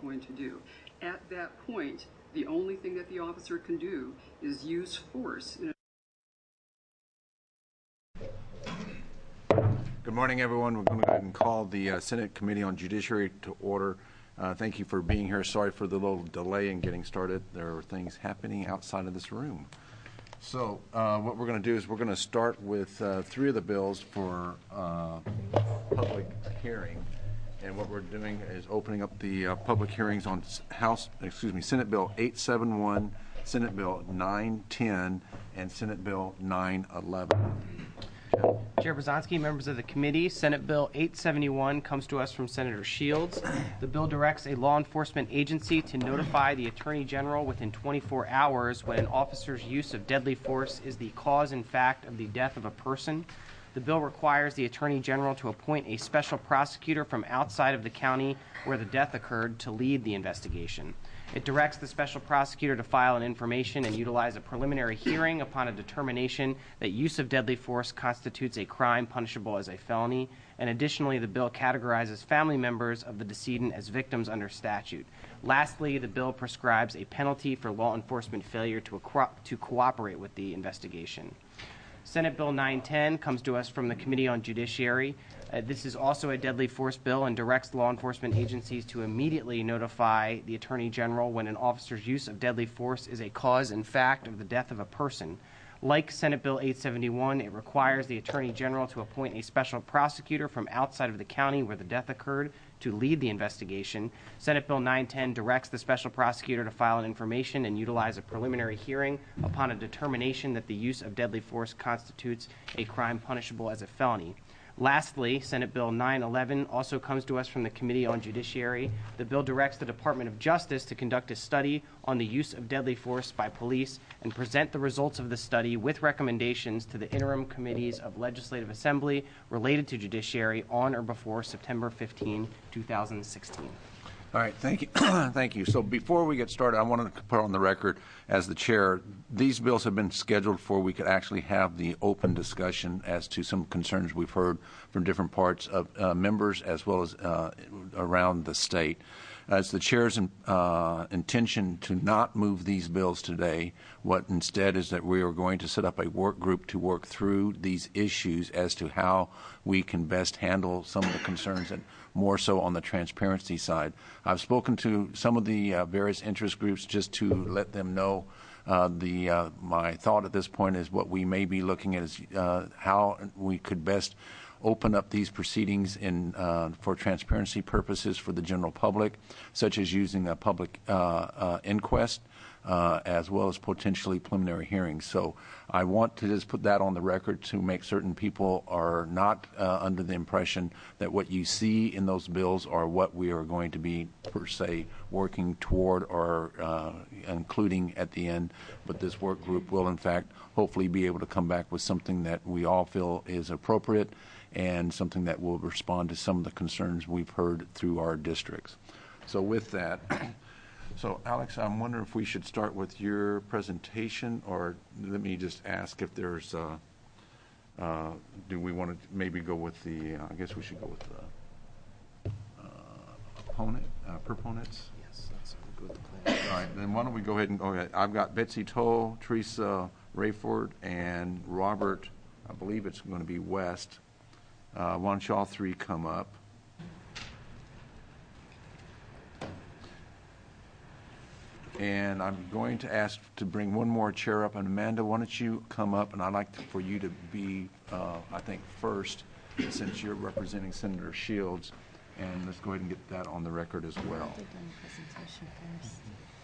going to do. At that point, the only thing that the officer can do is use force. Good morning, everyone. We're going to go ahead and call the Senate Committee on Judiciary to order. Thank you for being here. Sorry for the little delay in getting started. There are things happening outside of this room. So what we're going to do is we're going to start with three of the bills for public hearing. And what we're doing is opening up the public hearings on Senate Bill 871, Senate Bill 910, and Senate Bill 911. Chair Brzezinski, members of the committee, Senate Bill 871 comes to us from Senator Shields. The bill directs a law enforcement agency to notify the Attorney General within 24 hours when an officer's use of deadly force is the cause and fact of the death of a person. The bill requires the Attorney General to appoint a special prosecutor from outside of the county where the death occurred to lead the investigation. It directs the special prosecutor to file an information and utilize a preliminary hearing upon a determination that use of deadly force constitutes a crime punishable as a felony. And additionally, the bill categorizes family members of the decedent as victims under statute. Lastly, the bill prescribes a penalty for law enforcement failure to cooperate with the investigation. Senate Bill 910 comes to us from the Committee on Judiciary. This is also a deadly force bill and directs law enforcement agencies to immediately notify the Attorney General when an officer's use of deadly force is a cause and fact of the death of a person. Like Senate Bill 871, it requires the Attorney General to appoint a special prosecutor from outside of the county where the death occurred to lead the investigation. Senate Bill 910 directs the special prosecutor to file an information and utilize a preliminary hearing upon a determination that the use of deadly force constitutes a crime punishable as a felony. Lastly, Senate Bill 911 also comes to us from the Committee on Judiciary. The bill directs the Department of Justice to conduct a study on the use of deadly force by police and present the results of the study with recommendations to the interim committees of Legislative Assembly related to judiciary on or before September 15, 2016. All right, thank you. Thank you. So before we get started, I wanted to put on the record as the chair, these bills have been scheduled for we could actually have the open discussion as to some concerns we've heard from different parts of members as well as around the state. It's the chair's intention to not move these bills today. What instead is that we are going to set up a work group to work through these issues as to how we can best handle some of the concerns and more so on the transparency side. I've spoken to some of the various interest groups just to let them know my thought at this point is what we may be looking at is how we could best open up these proceedings for transparency purposes for the general public, such as using a public inquest, as well as potentially preliminary hearings. So I want to just put that on the record to make certain people are not under the impression that what you see in those bills are what we are going to be, per se, working toward or including at the end. But this work group will, in fact, hopefully be able to come back with something that we all feel is appropriate and something that will respond to some of the concerns we've heard through our districts. So with that, so Alex, I'm wondering if we should start with your presentation, or let me just ask if there's, do we want to maybe go with the, I guess we should go with the proponents? Yes, that's a good plan. All right, then why don't we go ahead and go ahead. I've got Betsy Toll, Teresa Rayford, and Robert, I believe it's going to be West. Why don't you all three come up? And I'm going to ask to bring one more chair up. And Amanda, why don't you come up? And I'd like for you to be, I think, first, since you're representing Senator Shields. And let's go ahead and get that on the record as well. Presentation first.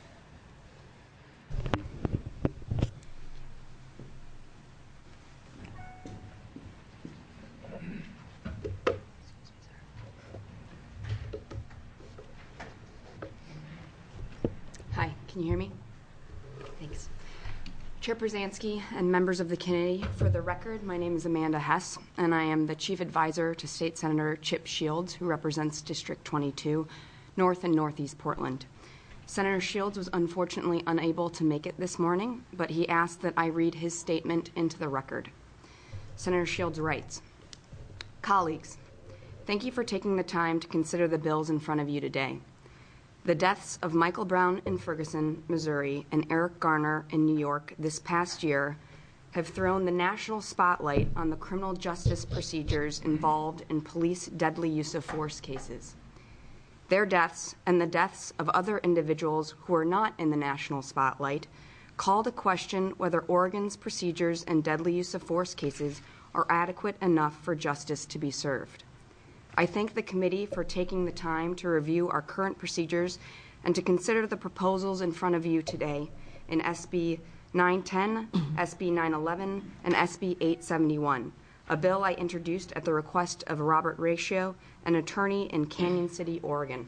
Hi, can you hear me? Thanks. Chair Brzezinski and members of the committee, for the record, my name is Amanda Hess, and I am the Chief Advisor to State Senator Chip Shields, who represents District 22, North and Northeast Portland. Senator Shields was unfortunately unable to make it this morning, but he asked that I read his statement into the record. Senator Shields writes, "Colleagues, thank you for taking the time to consider the bills in front of you today. The deaths of Michael Brown in Ferguson, Missouri, and Eric Garner in New York this past year have thrown the national spotlight on the criminal justice procedures involved in police deadly use of force cases. Their deaths and the deaths of other individuals who are not in the national spotlight call to question whether Oregon's procedures in deadly use of force cases are adequate enough for justice to be served. I thank the committee for taking the time to review our current procedures and to consider the proposals in front of you today in SB 910, SB 911, and SB 871, a bill I introduced at the request of Robert Ratio, an attorney in Canyon City, Oregon.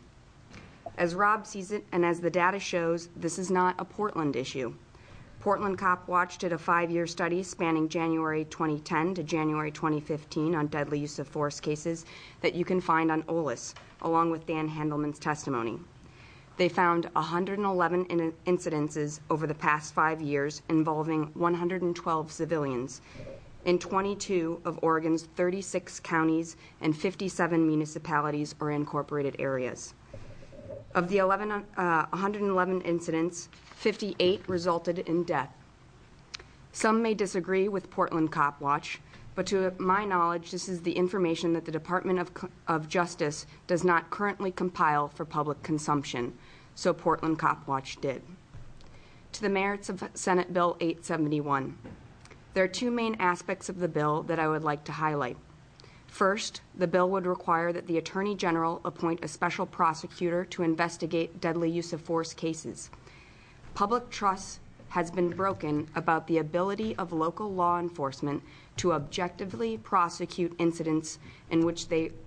As Rob sees it, and as the data shows, this is not a Portland issue. Portland Cop Watch did a 5-year study spanning January 2010 to January 2015 on deadly use of force cases that you can find on OLIS, along with Dan Handelman's testimony. They found 111 incidences over the past 5 years involving 112 civilians in 22 of Oregon's 36 counties and 57 municipalities or incorporated areas. Of the 111 incidents, 58 resulted in death. Some may disagree with Portland Cop Watch, but to my knowledge, this is the information that the Department of Justice does not currently compile for public consumption, so Portland Cop Watch did. To the merits of Senate Bill 871. There are two main aspects of the bill that I would like to highlight. First, the bill would require that the Attorney General appoint a special prosecutor to investigate deadly use of force cases. Public trust has been broken about the ability of local law enforcement to objectively prosecute incidents in which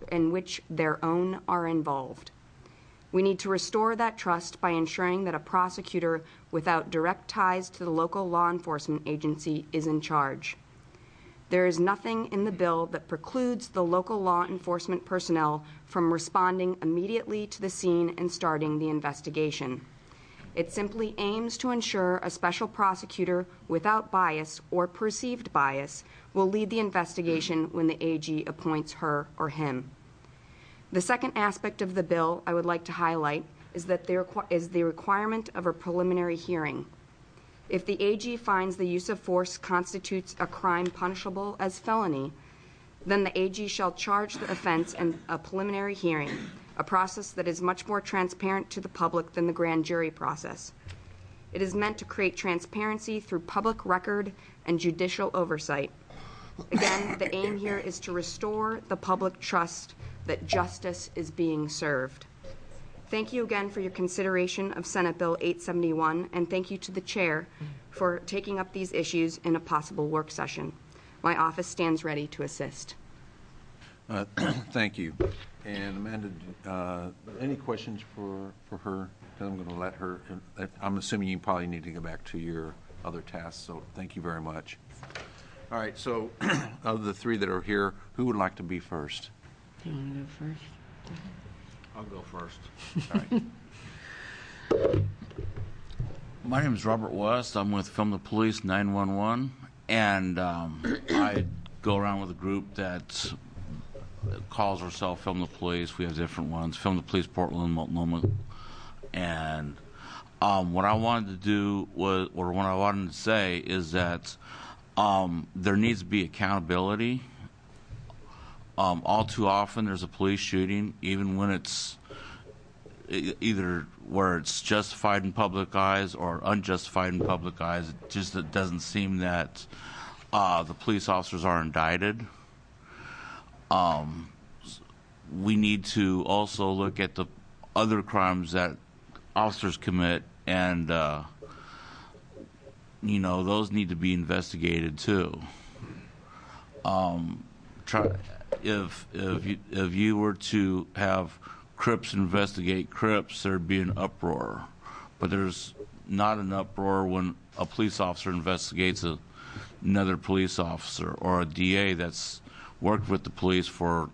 their own are involved. We need to restore that trust by ensuring that a prosecutor without direct ties to the local law enforcement agency is in charge. There is nothing in the bill that precludes the local law enforcement personnel from responding immediately to the scene and starting the investigation. It simply aims to ensure a special prosecutor without bias or perceived bias will lead the investigation when the AG appoints her or him. The second aspect of the bill I would like to highlight is that there is the requirement of a preliminary hearing. If the AG finds the use of force constitutes a crime punishable as felony, then the AG shall charge the offense in a preliminary hearing, a process that is much more transparent to the public than the grand jury process. It is meant to create transparency through public record and judicial oversight. Again, the aim here is to restore the public trust that justice is being served. Thank you again for your consideration of Senate Bill 871, and thank you to the Chair for taking up these issues in a possible work session. My office stands ready to assist. Thank you. And Amanda, any questions for her? I'm going to let her. I'm assuming you probably need to go back to your other tasks, so thank you very much. All right, so of the three that are here, who would like to be first? Do you want to go first? I'll go first. All right. My name is Robert West. I'm with Film the Police 911, and I go around with a group that calls ourselves Film the Police. We have different ones, Film the Police Portland, Multnomah. And what I wanted to do was, or what I wanted to say is that there needs to be accountability. All too often there's a police shooting, even when it's either where it's justified in public eyes or unjustified in public eyes. It doesn't seem that the police officers are indicted. We need to also look at the other crimes that officers commit, and those need to be investigated too. If you were to have Crips investigate Crips, there'd be an uproar. But there's not an uproar when a police officer investigates another police officer, or a DA that's worked with the police forever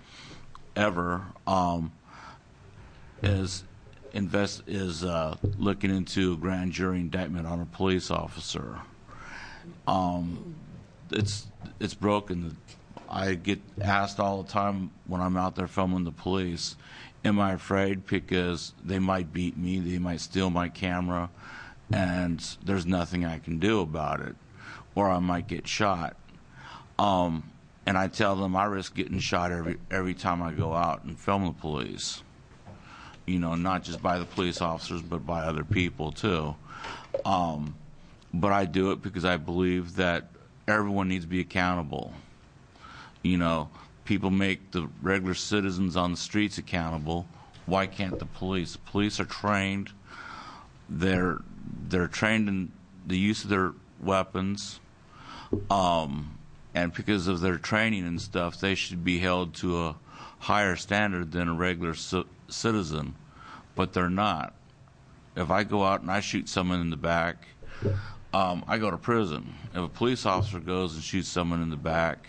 is looking into a grand jury indictment on a police officer. It's broken. I get asked all the time when I'm out there filming the police, Am I afraid because they might beat me, they might steal my camera, and there's nothing I can do about it, or I might get shot. And I tell them I risk getting shot every time I go out and film the police. You know, not just by the police officers, but by other people too. But I do it because I believe that everyone needs to be accountable. You know, people make the regular citizens on the streets accountable. Why can't the police? The police are trained. They're trained in the use of their weapons. And because of their training and stuff, they should be held to a higher standard than a regular citizen. But they're not. If I go out and I shoot someone in the back, I go to prison. If a police officer goes and shoots someone in the back,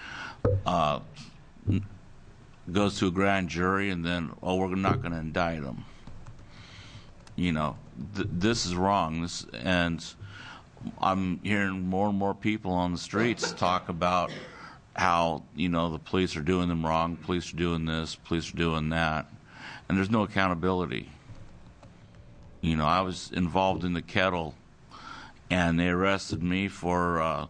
goes to a grand jury, and then, we're not going to indict them. You know, this is wrong. And I'm hearing more and more people on the streets talk about how, you know, the police are doing them wrong, police are doing this, police are doing that, and there's no accountability. You know, I was involved in the Kettle, and they arrested me for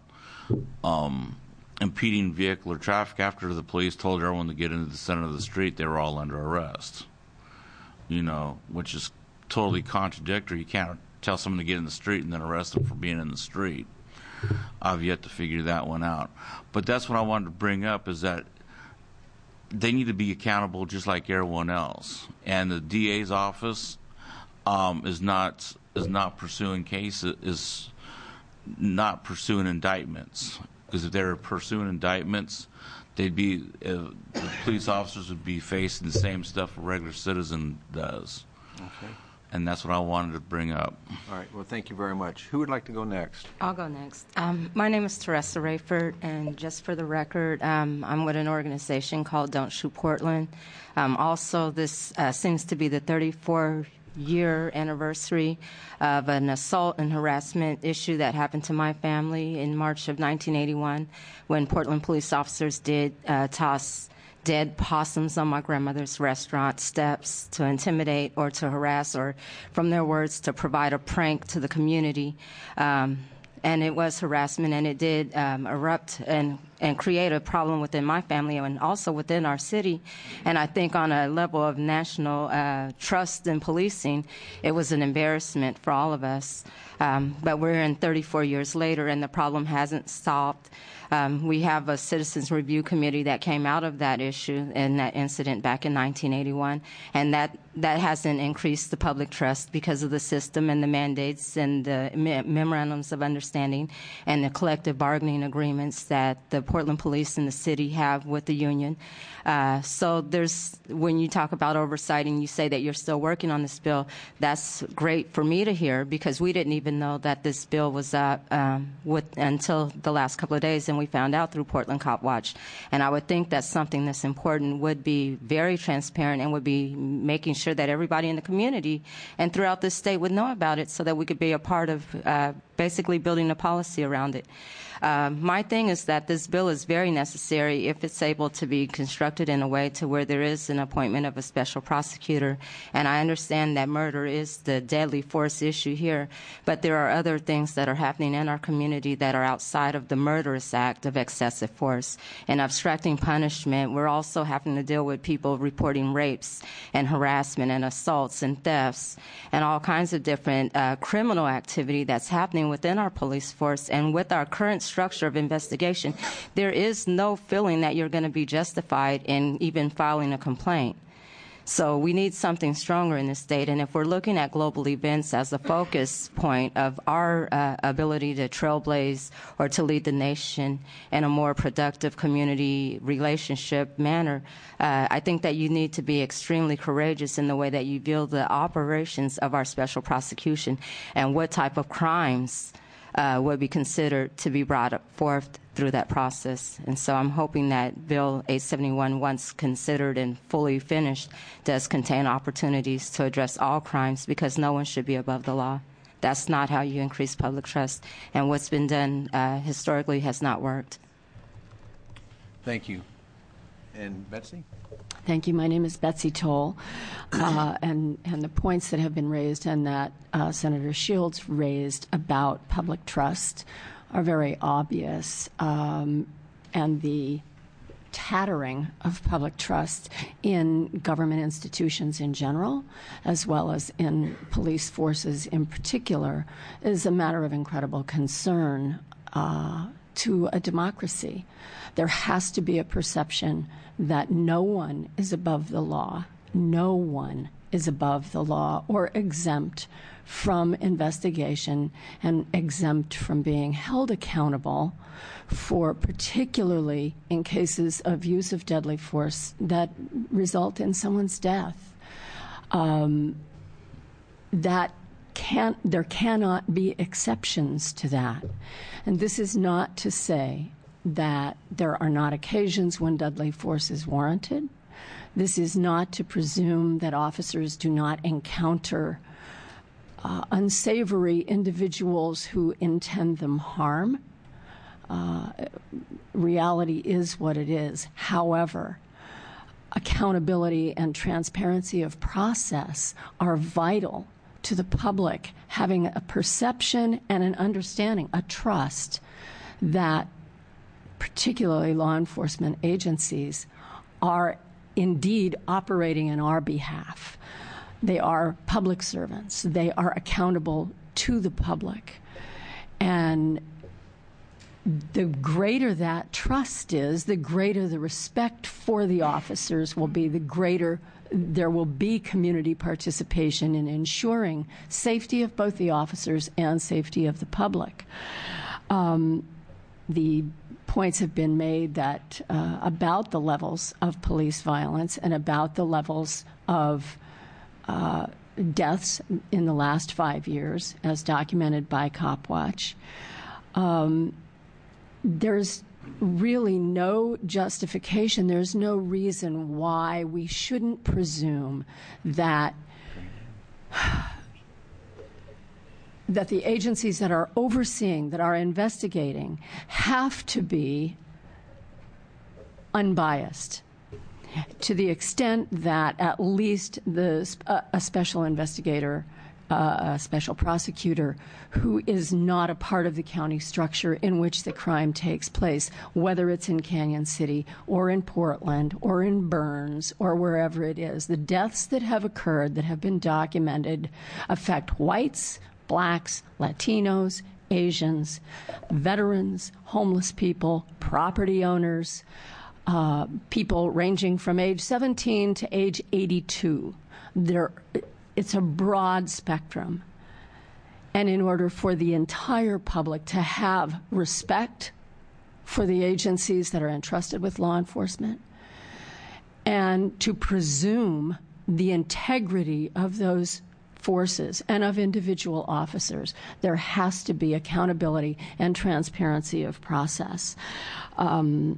impeding vehicular traffic after the police told everyone to get into the center of the street. They were all under arrest, you know, which is totally contradictory. You can't tell someone to get in the street and then arrest them for being in the street. I've yet to figure that one out. But that's what I wanted to bring up, is that they need to be accountable just like everyone else. And the DA's office is not pursuing cases, is not pursuing indictments. Because if they were pursuing indictments, the police officers would be facing the same stuff a regular citizen does. Okay. And that's what I wanted to bring up. All right. Well, thank you very much. Who would like to go next? I'll go next. My name is Teresa Rayford, and just for the record, I'm with an organization called Don't Shoot Portland. Also, this seems to be the 34-year anniversary of an assault and harassment issue that happened to my family in March of 1981 when Portland police officers did toss dead possums on my grandmother's restaurant steps to intimidate or to harass, or from their words, to provide a prank to the community. And it was harassment, and it did erupt and create a problem within my family and also within our city. And I think on a level of national trust in policing, it was an embarrassment for all of us. But we're in 34 years later, and the problem hasn't stopped. We have a citizens review committee that came out of that issue and that incident back in 1981, and that hasn't increased the public trust because of the system and the mandates and the memorandums of understanding and the collective bargaining agreements that the Portland Police and the city have with the union. So when you talk about oversight and you say that you're still working on this bill, that's great for me to hear, because we didn't even know that this bill was up until the last couple of days, and we found out through Portland Cop Watch. And I would think that something this important would be very transparent and would be making sure that everybody in the community and throughout the state would know about it, so that we could be a part of basically building a policy around it. My thing is that this bill is very necessary if it's able to be constructed in a way to where there is an appointment of a special prosecutor. And I understand that murder is the deadly force issue here, but there are other things that are happening in our community that are outside of the murderous act of excessive force. In abstracting punishment, we're also having to deal with people reporting rapes and harassment and assaults and thefts and all kinds of different criminal activity that's happening within our police force. And with our current structure of investigation, there is no feeling that you're going to be justified in even filing a complaint. So we need something stronger in the state. And if we're looking at global events as a focus point of our ability to trailblaze or to lead the nation in a more productive community relationship manner, I think that you need to be extremely courageous in the way that you view the operations of our special prosecution and what type of crimes would be considered to be brought forth through that process. And so I'm hoping that Bill 871, once considered and fully finished, does contain opportunities to address all crimes, because no one should be above the law. That's not how you increase public trust. And what's been done historically has not worked. Thank you. And Betsy? Thank you. My name is Betsy Toll, and the points that have been raised and that Senator Shields raised about public trust are very obvious, and the tattering of public trust in government institutions in general, as well as in police forces in particular, is a matter of incredible concern to a democracy. There has to be a perception that no one is above the law. No one is above the law or exempt from investigation and exempt from being held accountable for, particularly in cases of use of deadly force that result in someone's death. There cannot be exceptions to that. And this is not to say that there are not occasions when deadly force is warranted. This is not to presume that officers do not encounter unsavory individuals who intend them harm. Reality is what it is. However, accountability and transparency of process are vital to the public having a perception and an understanding, a trust that particularly law enforcement agencies are indeed operating in our behalf. They are public servants. They are accountable to the public. And the greater that trust is, the greater the respect for the officers will be, the greater there will be community participation in ensuring safety of both the officers and safety of the public. The points have been made that about the levels of police violence and about the levels of deaths in the last 5 years, as documented by Copwatch. There's really no justification. There's no reason why we shouldn't presume that the agencies that are overseeing, that are investigating, have to be unbiased to the extent that at least a special investigator, a special prosecutor who is not a part of the county structure in which the crime takes place, whether it's in Canyon City or in Portland or in Burns or wherever it is. The deaths that have occurred, that have been documented, affect whites, blacks, Latinos, Asians, veterans, homeless people, property owners, people ranging from age 17 to age 82. It's a broad spectrum. And in order for the entire public to have respect for the agencies that are entrusted with law enforcement and to presume the integrity of those forces and of individual officers, there has to be accountability and transparency of process. A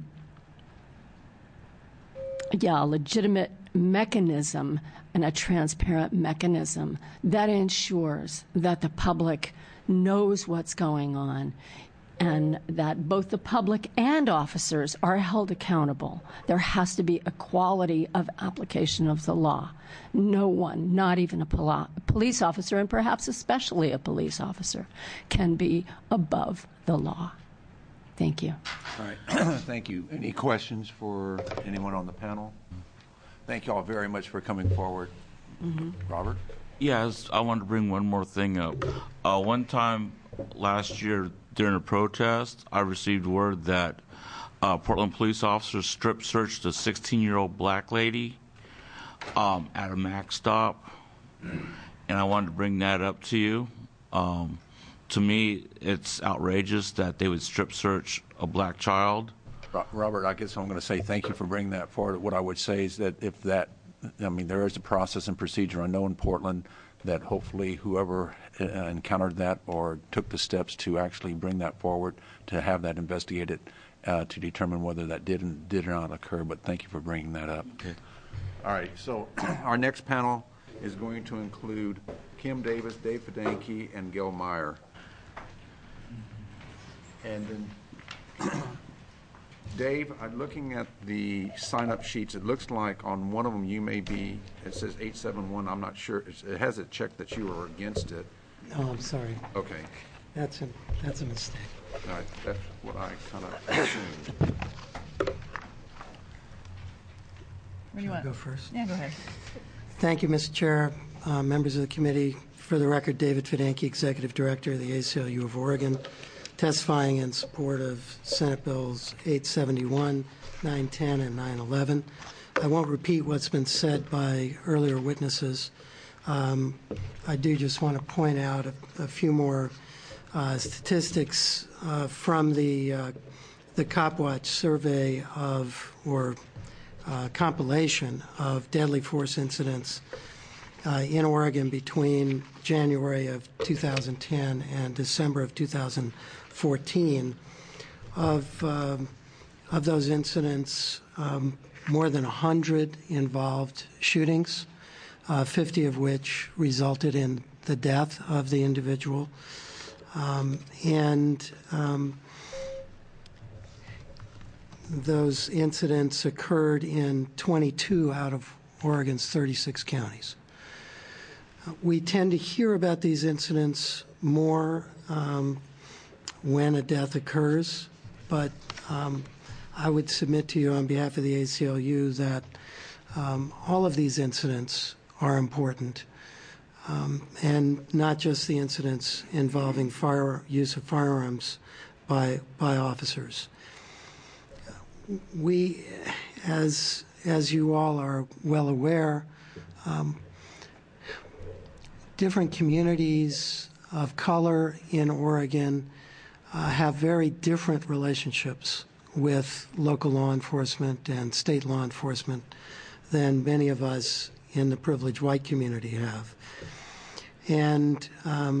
legitimate mechanism and a transparent mechanism that ensures that the public knows what's going on and that both the public and officers are held accountable. There has to be equality of application of the law. No one, not even a police officer, and perhaps especially a police officer, can be above the law. Thank you. All right. Thank you. Any questions for anyone on the panel? Thank you all very much for coming forward. Robert? Yes, I wanted to bring one more thing up. One time last year during a protest, I received word that Portland police officers strip searched a 16-year-old black lady at a Mac stop, and I wanted to bring that up to you. To me, it's outrageous that they would strip search a black child. Robert, I guess I'm going to say thank you for bringing that forward. What I would say is that there is a process and procedure I know in Portland that hopefully whoever encountered that or took the steps to actually bring that forward, to have that investigated, to determine whether that did or not occur. But thank you for bringing that up. Okay. All right, so our next panel is going to include Kim Davis, Dave Fidanki, and Gil Meyer. And then Dave, I'm looking at the sign-up sheets. It looks like on one of them you may be, it says 871. I'm not sure. It has it checked that you were against it. No, I'm sorry. Okay. That's a mistake. All right. That's what I kind of assumed. Where do you want? Go first. Yeah, go ahead. Thank you, Mr. Chair, members of the committee. For the record, David Fidanki, Executive Director of the ACLU of Oregon, testifying in support of Senate Bills 871, 910, and 911. I won't repeat what's been said by earlier witnesses. I do just want to point out a few more statistics from the CopWatch survey or compilation of deadly force incidents in Oregon between January of 2010 and December of 2014. Of those incidents, more than 100 involved shootings, 50 of which resulted in the death of the individual. Those incidents occurred in 22 out of Oregon's 36 counties. We tend to hear about these incidents more when a death occurs, but I would submit to you on behalf of the ACLU that all of these incidents are important, and not just the incidents involving use of firearms by officers. We, as you all are well aware, different communities of color in Oregon have very different relationships with local law enforcement and state law enforcement than many of us in the privileged white community have. And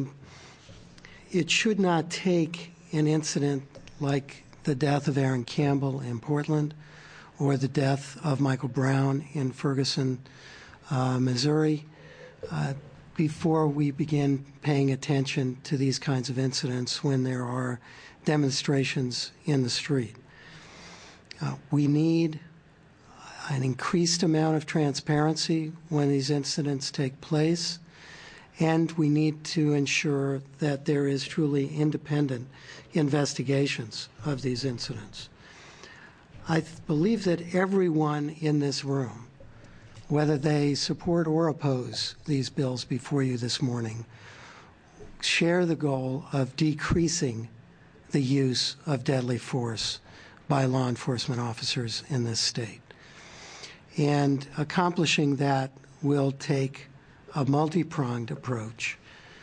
it should not take an incident like the death of Aaron Campbell in Portland or the death of Michael Brown in Ferguson, Missouri, before we begin paying attention to these kinds of incidents when there are demonstrations in the street. We need an increased amount of transparency when these incidents take place, and we need to ensure that there is truly independent investigations of these incidents. I believe that everyone in this room, whether they support or oppose these bills before you this morning, share the goal of decreasing the use of deadly force by law enforcement officers in this state. And accomplishing that will take a multi-pronged approach.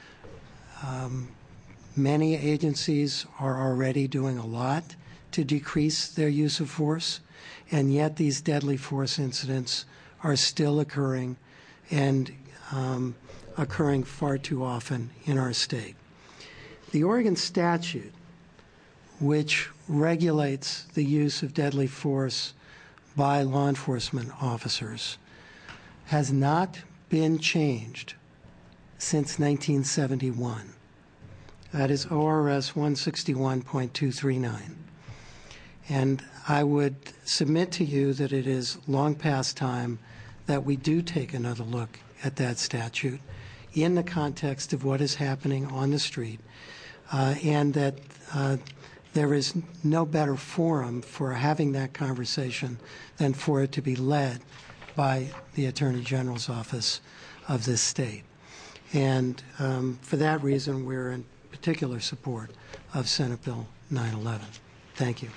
Many agencies are already doing a lot to decrease their use of force, and yet these deadly force incidents are still occurring and occurring far too often in our state. The Oregon statute, which regulates the use of deadly force by law enforcement officers, has not been changed since 1971. That is ORS 161.239. And I would submit to you that it is long past time that we do take another look at that statute in the context of what is happening on the street, and that there is no better forum for having that conversation than for it to be led by the Attorney General's office of this state. And for that reason, we're in particular support of Senate Bill 911. Thank you.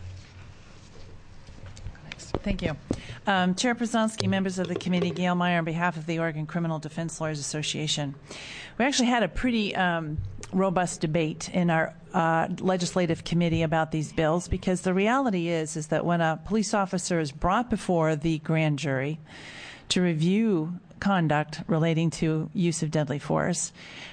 Thank you. Chair Przanski, members of the committee, Gail Meyer on behalf of the Oregon Criminal Defense Lawyers Association. We actually had a pretty robust debate in our legislative committee about these bills, because the reality is that when a police officer is brought before the grand jury to review conduct relating to use of deadly force,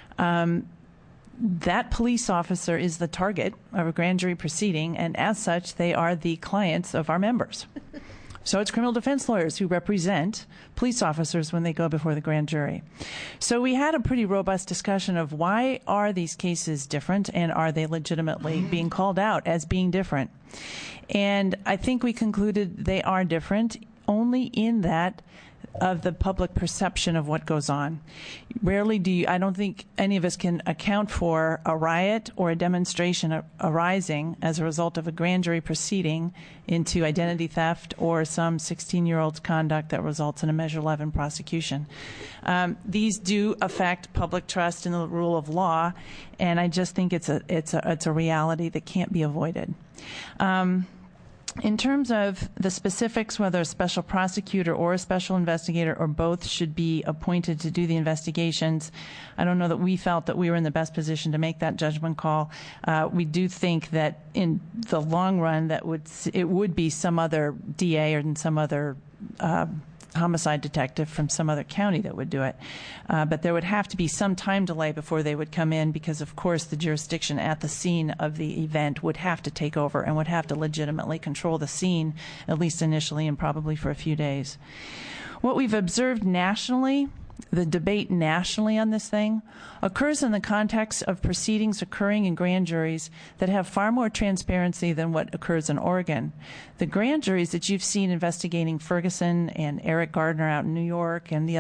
that police officer is the target of a grand jury proceeding, and as such, they are the clients of our members. So it's criminal defense lawyers who represent police officers when they go before the grand jury. So we had a pretty robust discussion of why are these cases different, and are they legitimately being called out as being different? And I think we concluded they are different only in that of the public perception of what goes on. Rarely I don't think any of us can account for a riot or a demonstration arising as a result of a grand jury proceeding into identity theft or some 16-year-old's conduct that results in a Measure 11 prosecution. These do affect public trust in the rule of law, and I just think it's a reality that can't be avoided. In terms of the specifics, whether a special prosecutor or a special investigator or both should be appointed to do the investigations, I don't know that we felt that we were in the best position to make that judgment call. We do think that in the long run it would be some other DA or some other homicide detective from some other county that would do it. But there would have to be some time delay before they would come in because, of course, the jurisdiction at the scene of the event would have to take over and would have to legitimately control the scene, at least initially and probably for a few days. What we've observed nationally, the debate nationally on this thing, occurs in the context of proceedings occurring in grand juries that have far more transparency than what occurs in Oregon. The grand juries that you've seen investigating Ferguson and Eric Gardner out in New York and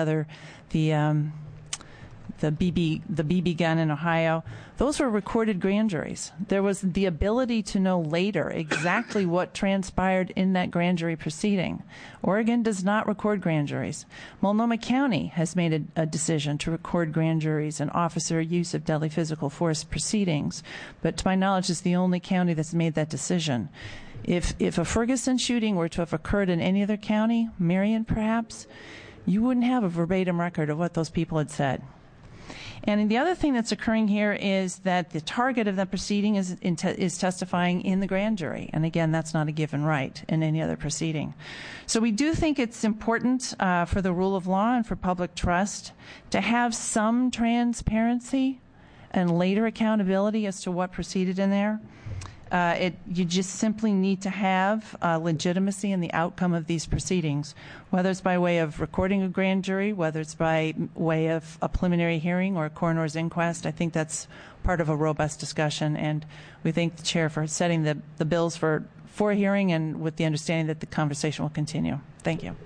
the BB gun in Ohio, those were recorded grand juries. There was the ability to know later exactly what transpired in that grand jury proceeding. Oregon does not record grand juries. Multnomah County has made a decision to record grand juries and officer use of deadly physical force proceedings, but to my knowledge, it's the only county that's made that decision. If a Ferguson shooting were to have occurred in any other county, Marion perhaps, you wouldn't have a verbatim record of what those people had said. And the other thing that's occurring here is that the target of the proceeding is testifying in the grand jury. And again, that's not a given right in any other proceeding. So we do think it's important for the rule of law and for public trust to have some transparency and later accountability as to what proceeded in there. You just simply need to have legitimacy in the outcome of these proceedings, whether it's by way of recording a grand jury, whether it's by way of a preliminary hearing or a coroner's inquest. I think that's part of a robust discussion, and we thank the chair for setting the bills for hearing and with the understanding that the conversation will continue. Thank you.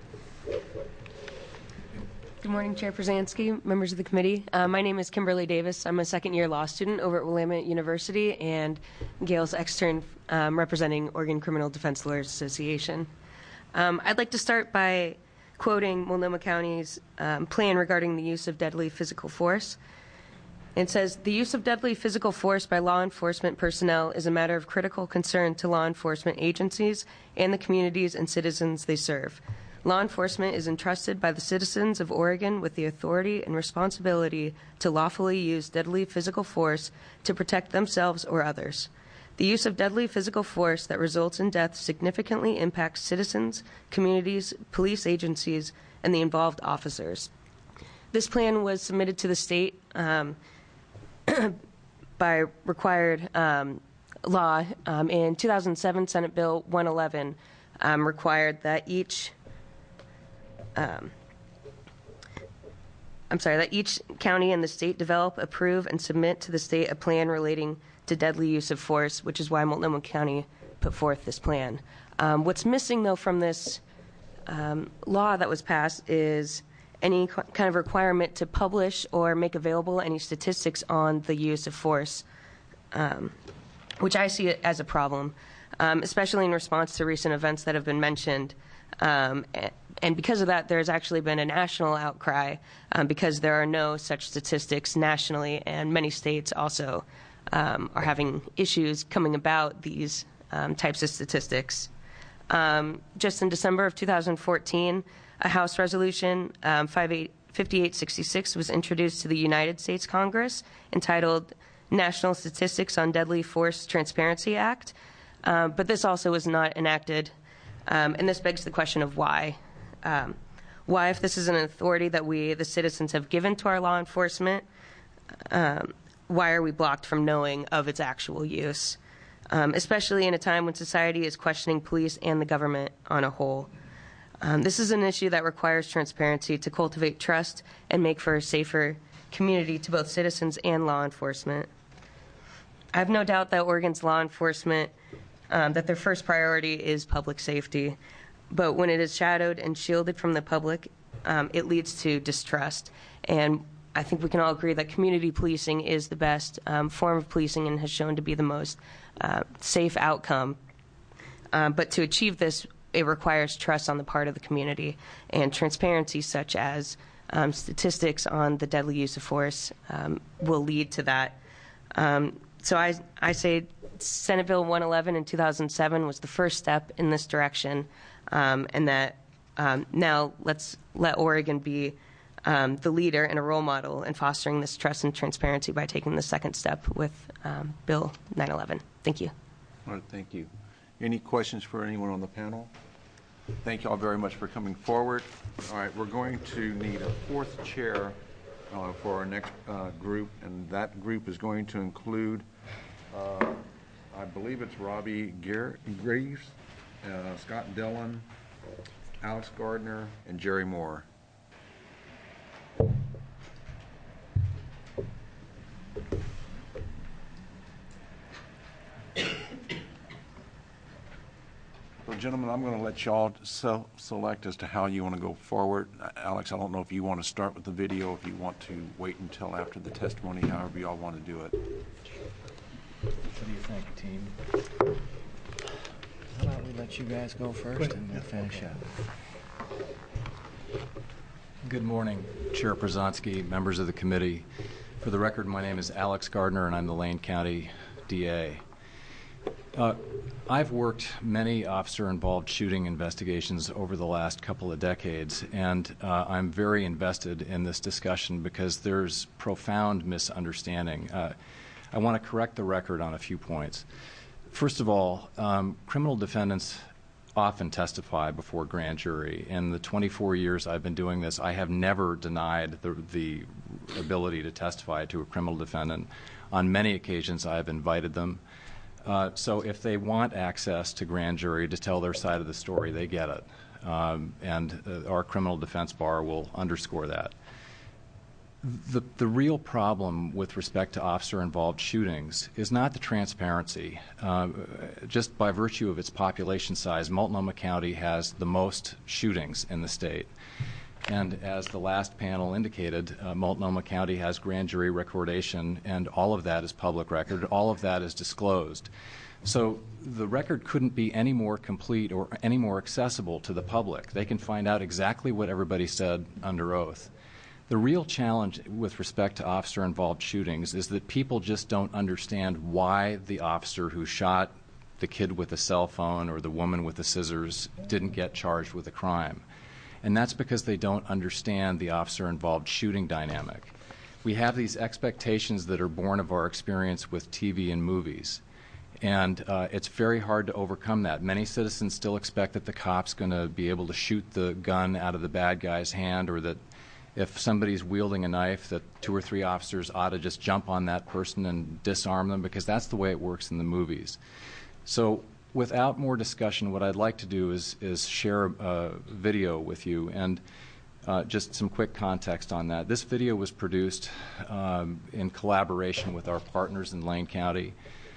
Good morning, Chair Przanski, members of the committee. My name is Kimberly Davis. I'm a second-year law student over at Willamette University and Gail's extern representing Oregon Criminal Defense Lawyers Association. I'd like to start by quoting Multnomah County's plan regarding the use of deadly physical force. It says, "The use of deadly physical force by law enforcement personnel is a matter of critical concern to law enforcement agencies and the communities and citizens they serve. Law enforcement is entrusted by the citizens of Oregon with the authority and responsibility to lawfully use deadly physical force to protect themselves or others. The use of deadly physical force that results in death significantly impacts citizens, communities, police agencies, and the involved officers." This plan was submitted to the state by required law. In 2007, Senate Bill 111 required that each county in the state develop, approve, and submit to the state a plan relating to deadly use of force, which is why Multnomah County put forth this plan. What's missing, though, from this law that was passed is any kind of requirement to publish or make available any statistics on the use of force, which I see as a problem, especially in response to recent events that have been mentioned. And because of that, there's actually been a national outcry because there are no such statistics nationally, and many states also are having issues coming about these types of statistics. Just in December of 2014, a House Resolution 5866 was introduced to the United States Congress entitled National Statistics on Deadly Force Transparency Act, but this also was not enacted. And this begs the question of why. Why, if this is an authority that we, the citizens, have given to our law enforcement, why are we blocked from knowing of its actual use, especially in a time when society is questioning police and the government on a whole? This is an issue that requires transparency to cultivate trust and make for a safer community to both citizens and law enforcement. I have no doubt that Oregon's law enforcement, that their first priority is public safety. But when it is shadowed and shielded from the public, it leads to distrust. And I think we can all agree that community policing is the best form of policing and has shown to be the most safe outcome. But to achieve this, it requires trust on the part of the community and transparency, such as statistics on the deadly use of force will lead to that. So I say Senate Bill 111 in 2007 was the first step in this direction, and that now let's let Oregon be the leader and a role model in fostering this trust and transparency by taking the second step with Bill 911. Thank you. All right, thank you. Any questions for anyone on the panel? Thank you all very much for coming forward. All right, we're going to need a fourth chair for our next group, and that group is going to include, I believe it's Robbie Graves, Scott Dillon, Alex Gardner, and Jerry Moore. Well, gentlemen, I'm going to let y'all select as to how you want to go forward. Alex, I don't know if you want to start with the video, if you want to wait until after the testimony, however y'all want to do it. What do you think, team? How about we let you guys go first and we'll finish up. Good morning, Chair Przanski, members of the committee. For the record, my name is Alex Gardner and I'm the Lane County DA. I've worked many officer-involved shooting investigations over the last couple of decades, and I'm very invested in this discussion because there's profound misunderstanding. I want to correct the record on a few points. First of all, criminal defendants often testify before grand jury. In the 24 years I've been doing this, I have never denied the ability to testify to a criminal defendant. On many occasions, I have invited them. So if they want access to grand jury to tell their side of the story, they get it. And our criminal defense bar will underscore that. The real problem with respect to officer-involved shootings is not the transparency. Just by virtue of its population size, Multnomah County has the most shootings in the state. And as the last panel indicated, Multnomah County has grand jury recordation, and all of that is public record. All of that is disclosed. So the record couldn't be any more complete or any more accessible to the public. They can find out exactly what everybody said under oath. The real challenge with respect to officer-involved shootings is that people just don't understand why the officer who shot the kid with a cell phone or the woman with the scissors didn't get charged with a crime. And that's because they don't understand the officer-involved shooting dynamic. We have these expectations that are born of our experience with TV and movies. And it's very hard to overcome that. Many citizens still expect that the cop's going to be able to shoot the gun out of the bad guy's hand, or that if somebody's wielding a knife, that 2 or 3 officers ought to just jump on that person and disarm them, because that's the way it works in the movies. So without more discussion, what I'd like to do is share a video with you, and just some quick context on that. This video was produced in collaboration with our partners in Lane County.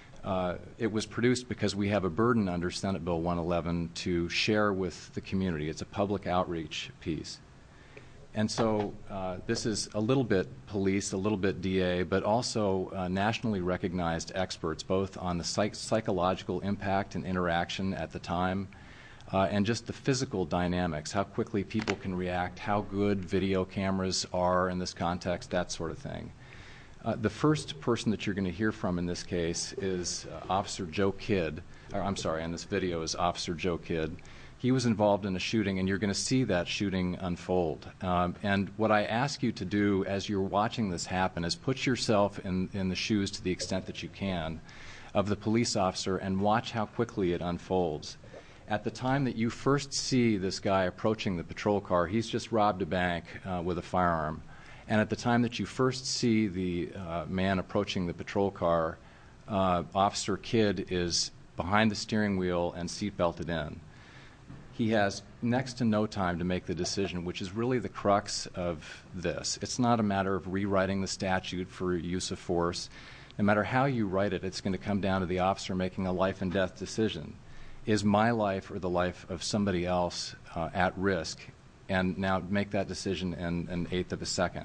It was produced because we have a burden under Senate Bill 111 to share with the community. It's a public outreach piece. And so this is a little bit police, a little bit DA, but also nationally recognized experts, both on the psychological impact and interaction at the time, and just the physical dynamics, how quickly people can react, how good video cameras are in this context, that sort of thing. The first person that you're going to hear from in this case is Officer Joe Kidd. In this video is Officer Joe Kidd. He was involved in a shooting, and you're going to see that shooting unfold. And what I ask you to do as you're watching this happen is put yourself in the shoes, to the extent that you can, of the police officer and watch how quickly it unfolds. At the time that you first see this guy approaching the patrol car, he's just robbed a bank with a firearm. And at the time that you first see the man approaching the patrol car, Officer Kidd is behind the steering wheel and seatbelted in. he has next to no time to make the decision, which is really the crux of this. It's not a matter of rewriting the statute for use of force. No matter how you write it, it's going to come down to the officer making a life and death decision. Is my life or the life of somebody else at risk? And now make that decision in an eighth of a second.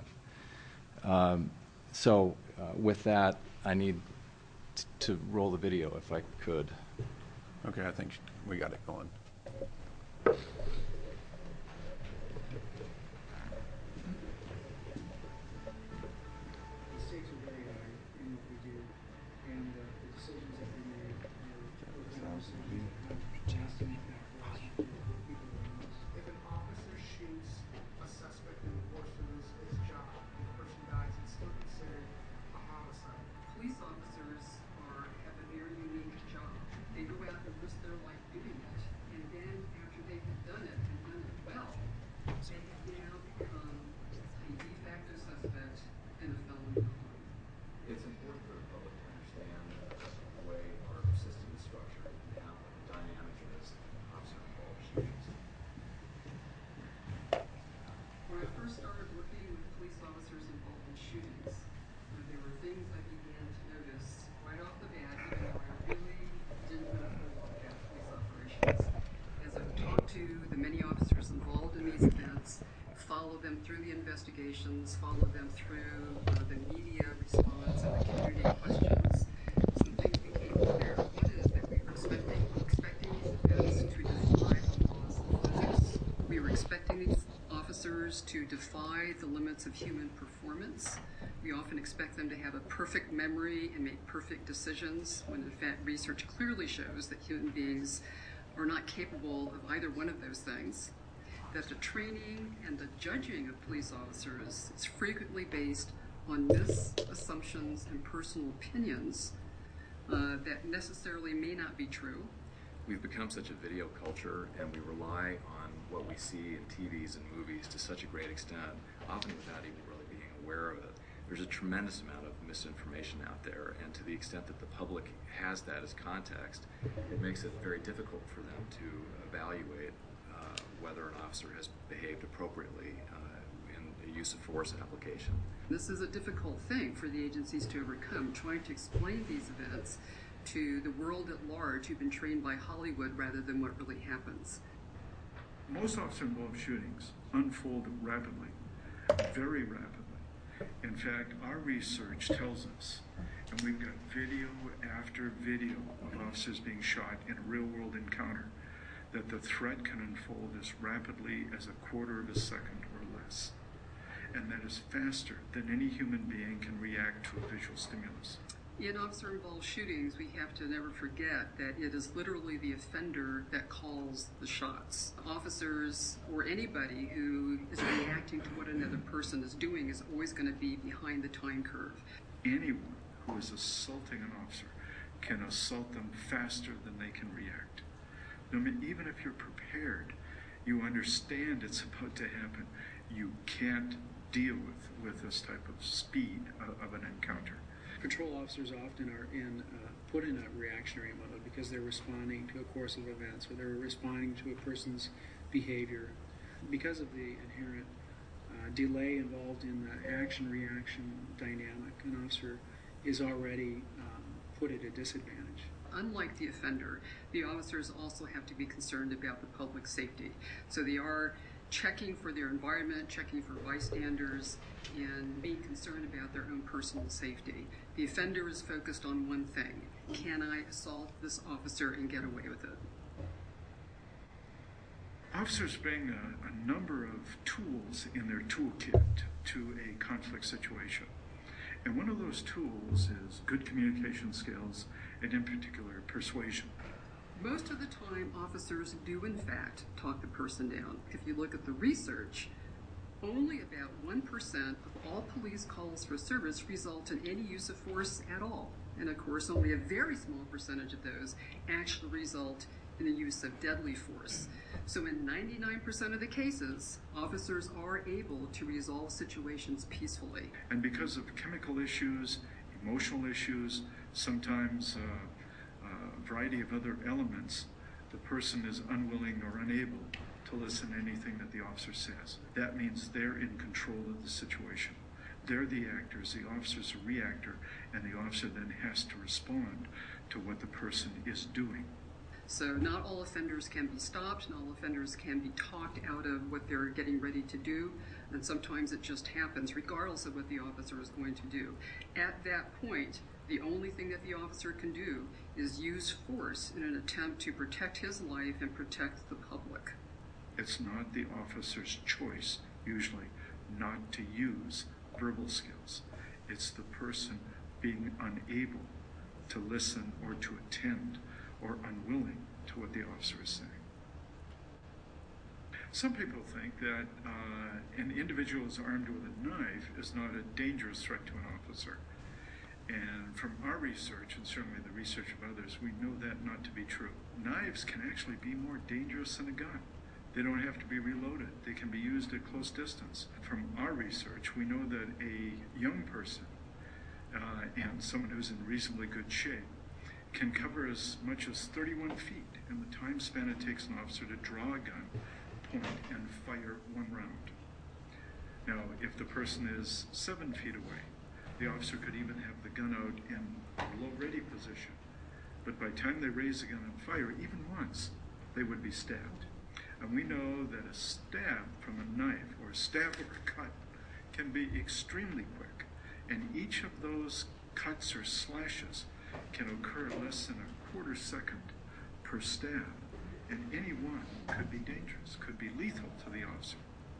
So with that, I need to roll the video if I could. Okay, I think we got it going. Follow them through the media response and the community questions. Some things became clear. One is that we were expecting these events to defy the laws of physics. We were expecting these officers to defy the limits of human performance. We often expect them to have a perfect memory and make perfect decisions, when in fact research clearly shows that human beings are not capable of either one of those things. That the training and the judging of police officers is frequently based on myths, assumptions, and personal opinions that necessarily may not be true. We've become such a video culture, and we rely on what we see in TVs and movies to such a great extent, often without even really being aware of it. There's a tremendous amount of misinformation out there, and to the extent that the public has that as context, it makes it very difficult for them to evaluate whether an officer has behaved appropriately in the use of force application. This is a difficult thing for the agencies to overcome, trying to explain these events to the world at large who've been trained by Hollywood rather than what really happens. Most officer-involved shootings unfold rapidly, very rapidly. In fact, our research tells us, and we've got video after video of officers being shot in a real-world encounter, that the threat can unfold as rapidly as a quarter of a second or less. And that is faster than any human being can react to a visual stimulus. In officer-involved shootings, we have to never forget that it is literally the offender that calls the shots. Officers or anybody who is reacting to what another person is doing is always going to be behind the time curve. Anyone who is assaulting an officer can assault them faster than they can react. I mean, even if you're prepared, you understand it's about to happen, you can't deal with this type of speed of an encounter. Patrol officers often are put in a reactionary mode because they're responding to a course of events, or they're responding to a person's behavior. Because of the inherent delay involved in the action-reaction dynamic, an officer is already put at a disadvantage. Unlike the offender, the officers also have to be concerned about the public safety. So they are checking for their environment, checking for bystanders, and being concerned about their own personal safety. The offender is focused on one thing: can I assault this officer and get away with it? Officers bring a number of tools in their toolkit to a conflict situation. And one of those tools is good communication skills, and in particular, persuasion. Most of the time, officers do in fact talk the person down. If you look at the research, only about 1% of all police calls for service result in any use of force at all. And of course, only a very small percentage of those actually result in the use of deadly force. So in 99% of the cases, officers are able to resolve situations peacefully. And because of chemical issues, emotional issues, sometimes a variety of other elements, the person is unwilling or unable to listen to anything that the officer says. That means they're in control of the situation. They're the actors, the officer's a reactor, and the officer then has to respond to what the person is doing. So not all offenders can be stopped, not all offenders can be talked out of what they're getting ready to do, and sometimes it just happens regardless of what the officer is going to do. At that point, the only thing that the officer can do is use force in an attempt to protect his life and protect the public. It's not the officer's choice, usually, not to use verbal skills. It's the person being unable to listen or to attend or unwilling to what the officer is saying. Some people think that an individual who's armed with a knife is not a dangerous threat to an officer. And from our research, and certainly the research of others, we know that not to be true. Knives can actually be more dangerous than a gun. They don't have to be reloaded. They can be used at close distance. From our research, we know that a young person and someone who's in reasonably good shape can cover as much as 31 feet in the time span it takes an officer to draw a gun, point, and fire one round. Now, if the person is 7 feet away, the officer could even have the gun out in a low-ready position. But by the time they raise the gun and fire, even once, they would be stabbed. And we know that a stab from a knife or a stab or a cut can be extremely quick. And each of those cuts or slashes can occur less than a quarter second per stab. And any one could be dangerous, could be lethal to the officer.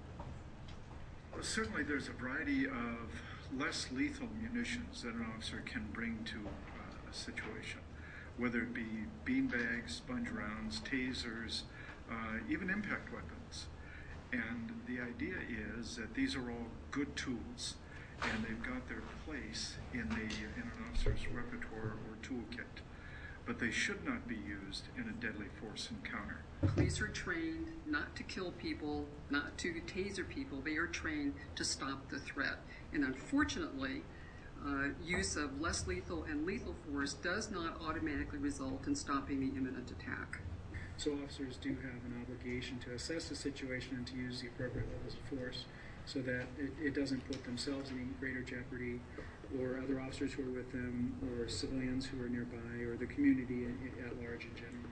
Well, certainly there's a variety of less lethal munitions that an officer can bring to a situation, whether it be beanbags, sponge rounds, tasers, even impact weapons. And the idea is that these are all good tools, and they've got their place in an officer's repertoire or toolkit. But they should not be used in a deadly force encounter. Police are trained not to kill people, not to taser people. They are trained to stop the threat. And unfortunately, use of less lethal and lethal force does not automatically result in stopping the imminent attack. So officers do have an obligation to assess the situation and to use the appropriate levels of force so that it doesn't put themselves in any greater jeopardy, or other officers who are with them, or civilians who are nearby, or the community at large in general.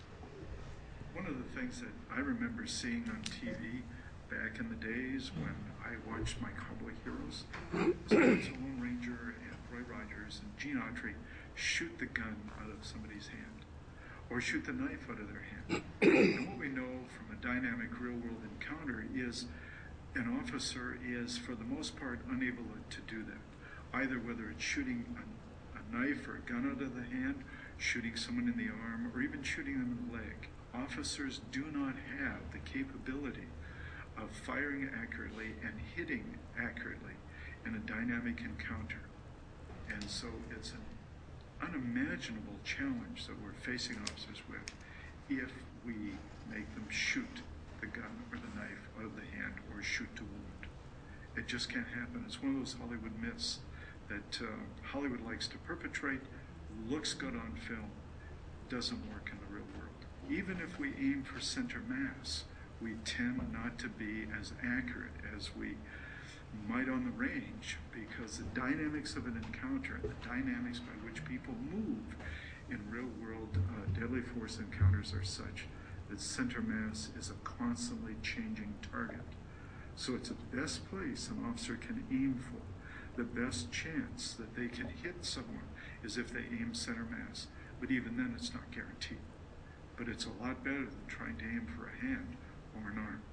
One of the things that I remember seeing on TV back in the days when I watched my cowboy heroes was Lone Ranger and Roy Rogers and Gene Autry shoot the gun out of somebody's hand or shoot the knife out of their hand. And what we know from a dynamic real-world encounter is an officer is, for the most part, unable to do that. Either whether it's shooting a knife or a gun out of the hand, shooting someone in the arm, or even shooting them in the leg. Officers do not have the capability of firing accurately and hitting accurately in a dynamic encounter. And so it's an unimaginable challenge that we're facing officers with if we make them shoot the gun or the knife out of the hand or shoot to wound. It just can't happen. It's one of those Hollywood myths that Hollywood likes to perpetrate, looks good on film, doesn't work in the real world. Even if we aim for center mass, we tend not to be as accurate as we might on the range, because the dynamics of an encounter and the dynamics by which people move in real world deadly force encounters are such that center mass is a constantly changing target. So it's the best place an officer can aim for. The best chance that they can hit someone is if they aim center mass, but even then it's not guaranteed. But it's a lot better than trying to aim for a hand or an arm.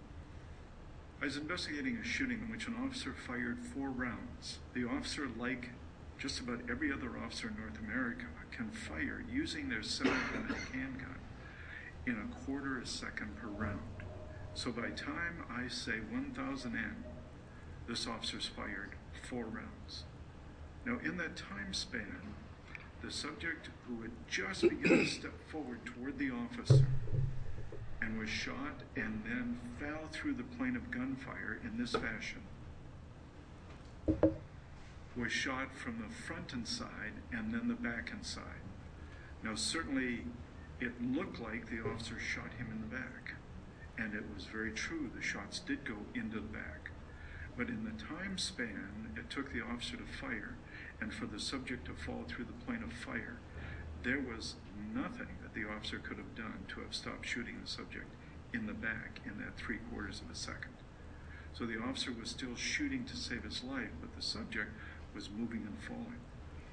I was investigating a shooting in which an officer fired 4 rounds. The officer, like just about every other officer in North America, can fire using their semi-automatic handgun in a quarter a second per round. So by the time I say 1,000 N, this officer's fired 4 rounds. Now in that time span, the subject who had just begun to step forward toward the officer and was shot and then fell through the plane of gunfire in this fashion was shot from the front and side and then the back and side. Now certainly it looked like the officer shot him in the back. And it was very true, the shots did go into the back. But in the time span it took the officer to fire and for the subject to fall through the plane of fire, there was nothing that the officer could have done to have stopped shooting the subject in the back in that 3/4 of a second. So the officer was still shooting to save his life, but the subject was moving and falling.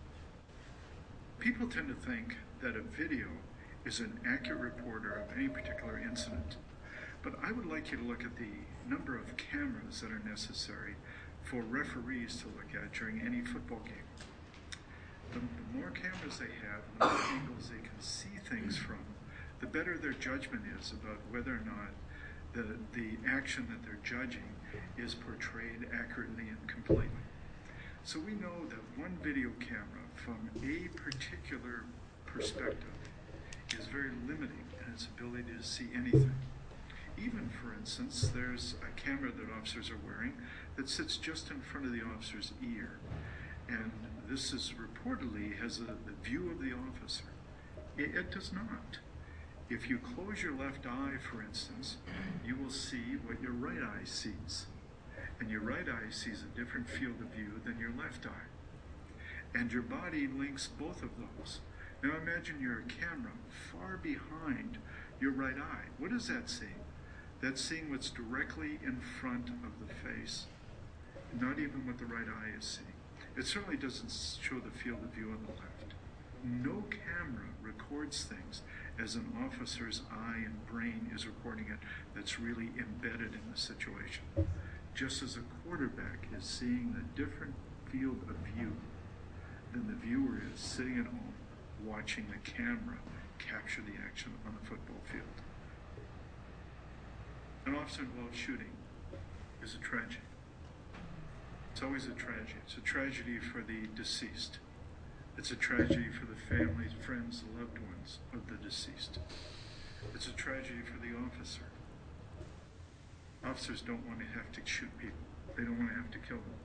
People tend to think that a video is an accurate reporter of any particular incident, but I would like you to look at the number of cameras that are necessary for referees to look at during any football game. The more cameras they have, the more angles they can see things from, the better their judgment is about whether or not the action that they're judging is portrayed accurately and completely. So we know that one video camera from a particular perspective is very limiting in its ability to see anything. Even, for instance, there's a camera that officers are wearing that sits just in front of the officer's ear. And this is reportedly has the view of the officer. It does not. If you close your left eye, for instance, you will see what your right eye sees. And your right eye sees a different field of view than your left eye. And your body links both of those. Now imagine you're a camera far behind your right eye. What does that see? That's seeing what's directly in front of the face, not even what the right eye is seeing. It certainly doesn't show the field of view on the left. No camera records things as an officer's eye and brain is recording it that's really embedded in the situation. Just as a quarterback is seeing a different field of view than the viewer is sitting at home watching the camera capture the action on the football field. An officer-involved shooting is a tragedy. It's always a tragedy. It's a tragedy for the deceased. It's a tragedy for the families, friends, loved ones of the deceased. It's a tragedy for the officer. Officers don't want to have to shoot people. They don't want to have to kill them.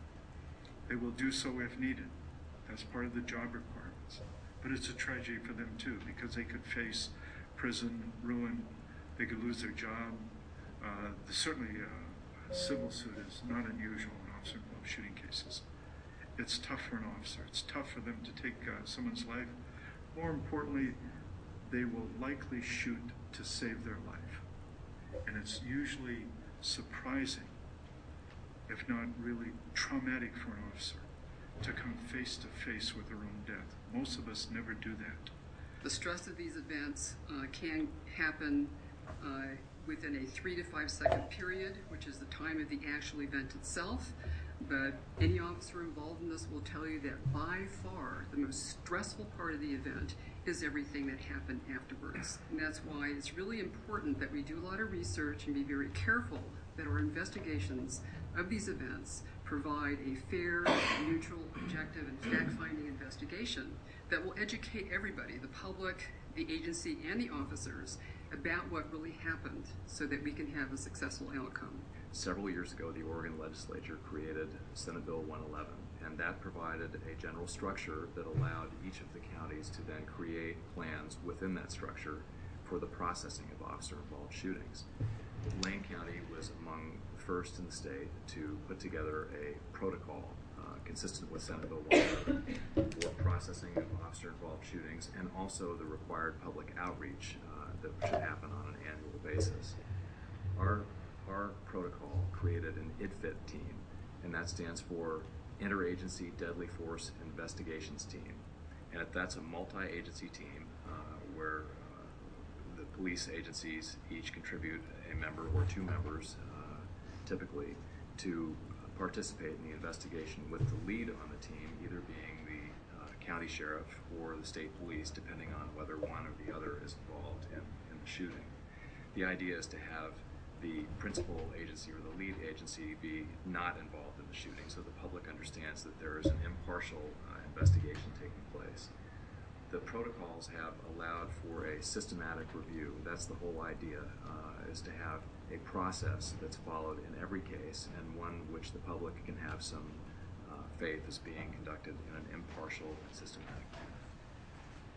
They will do so if needed. That's part of the job requirements. But it's a tragedy for them too, because they could face prison, ruin, they could lose their job. Certainly a civil suit is not unusual in officer-involved shooting cases. It's tough for an officer. It's tough for them to take someone's life. More importantly, they will likely shoot to save their life. And it's usually surprising, if not really traumatic for an officer, to come face to face with their own death. Most of us never do that. The stress of these events can happen within a 3 to 5 second period, which is the time of the actual event itself. But any officer involved in this will tell you that by far the most stressful part of the event is everything that happened afterwards. And that's why it's really important that we do a lot of research and be very careful that our investigations of these events provide a fair, neutral, objective, and fact-finding investigation that will educate everybody, the public, the agency, and the officers, about what really happened so that we can have a successful outcome. Several years ago, the Oregon legislature created Senate Bill 111, and that provided a general structure that allowed each of the counties to then create plans within that structure for the processing of officer-involved shootings. Lane County was among the first in the state to put together a protocol consistent with Senate Bill 111 for processing of officer-involved shootings, and also the required public outreach that should happen on an annual basis. Our protocol created an IDFIT team, and that stands for Interagency Deadly Force Investigations Team. And that's a multi-agency team where the police agencies each contribute a member or two members, typically, to participate in the investigation, with the lead on the team either being the county sheriff or the state police, depending on whether one or the other is involved in the shooting. The idea is to have the principal agency or the lead agency be not involved in the shooting, so the public understands that there is an impartial investigation taking place. The protocols have allowed for a systematic review. That's the whole idea, is to have a process that's followed in every case, and one which the public can have some faith is being conducted in an impartial and systematic manner.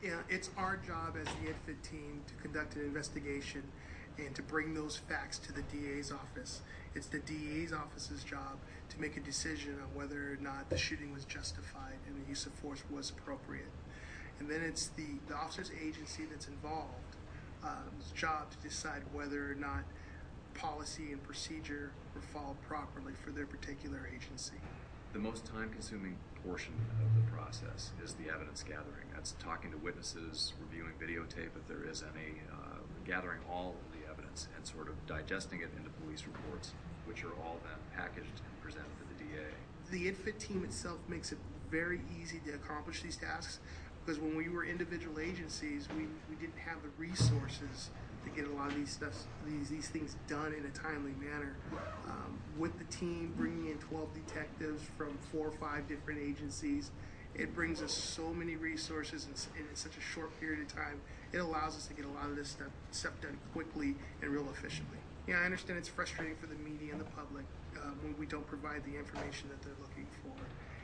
Yeah, it's our job as the IDFIT team to conduct an investigation and to bring those facts to the DA's office. It's the DA's office's job to make a decision on whether or not the shooting was justified and the use of force was appropriate. And then it's the officer's agency that's involved, job to decide whether or not policy and procedure were followed properly for their particular agency. The most time-consuming portion of the process is the evidence gathering. That's talking to witnesses, reviewing videotape if there is any, gathering all of the evidence and sort of digesting it into police reports, which are all then packaged and presented to the DA. The IDFIT team itself makes it very easy to accomplish these tasks because when we were individual agencies, we didn't have the resources to get a lot of these things done in a timely manner. With the team bringing in 12 detectives from 4 or 5 different agencies, it brings us so many resources in such a short period of time. It allows us to get a lot of this stuff done quickly and real efficiently. Yeah, I understand it's frustrating for the media and the public when we don't provide the information that they're looking for.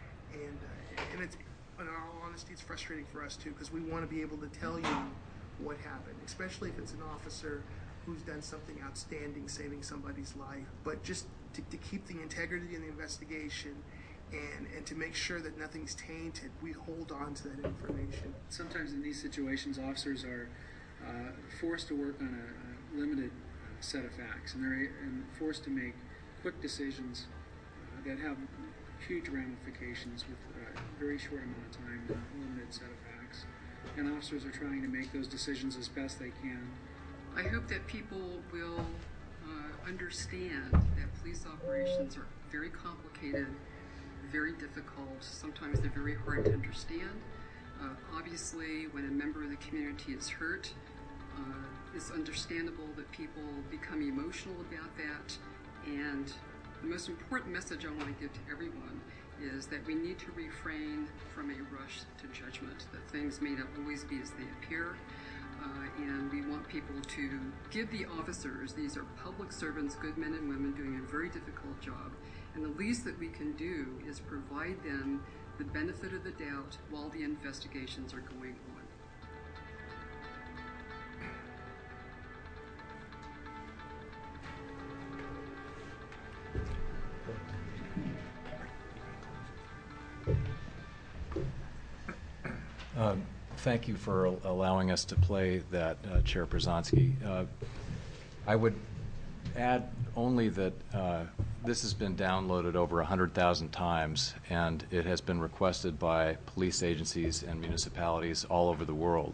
And it's, in all honesty, it's frustrating for us too because we want to be able to tell you what happened, especially if it's an officer who's done something outstanding, saving somebody's life. But just to keep the integrity in the investigation and to make sure that nothing's tainted, we hold on to that information. Sometimes in these situations, officers are forced to work on a limited set of facts, and they're forced to make quick decisions that have huge ramifications with a very short amount of time and a limited set of facts. And officers are trying to make those decisions as best they can. I hope that people will understand that police operations are very complicated, very difficult. Sometimes they're very hard to understand. Obviously, when a member of the community is hurt, it's understandable that people become emotional about that. And the most important message I want to give to everyone is that we need to refrain from a rush to judgment, that things may not always be as they appear. And we want people to give the officers, these are public servants, good men and women doing a very difficult job, and the least that we can do is provide them the benefit of the doubt while the investigations are going on. Thank you for allowing us to play that, Chair Przanski. I would add only that this has been downloaded over 100,000 times, and it has been requested by police agencies and municipalities all over the world.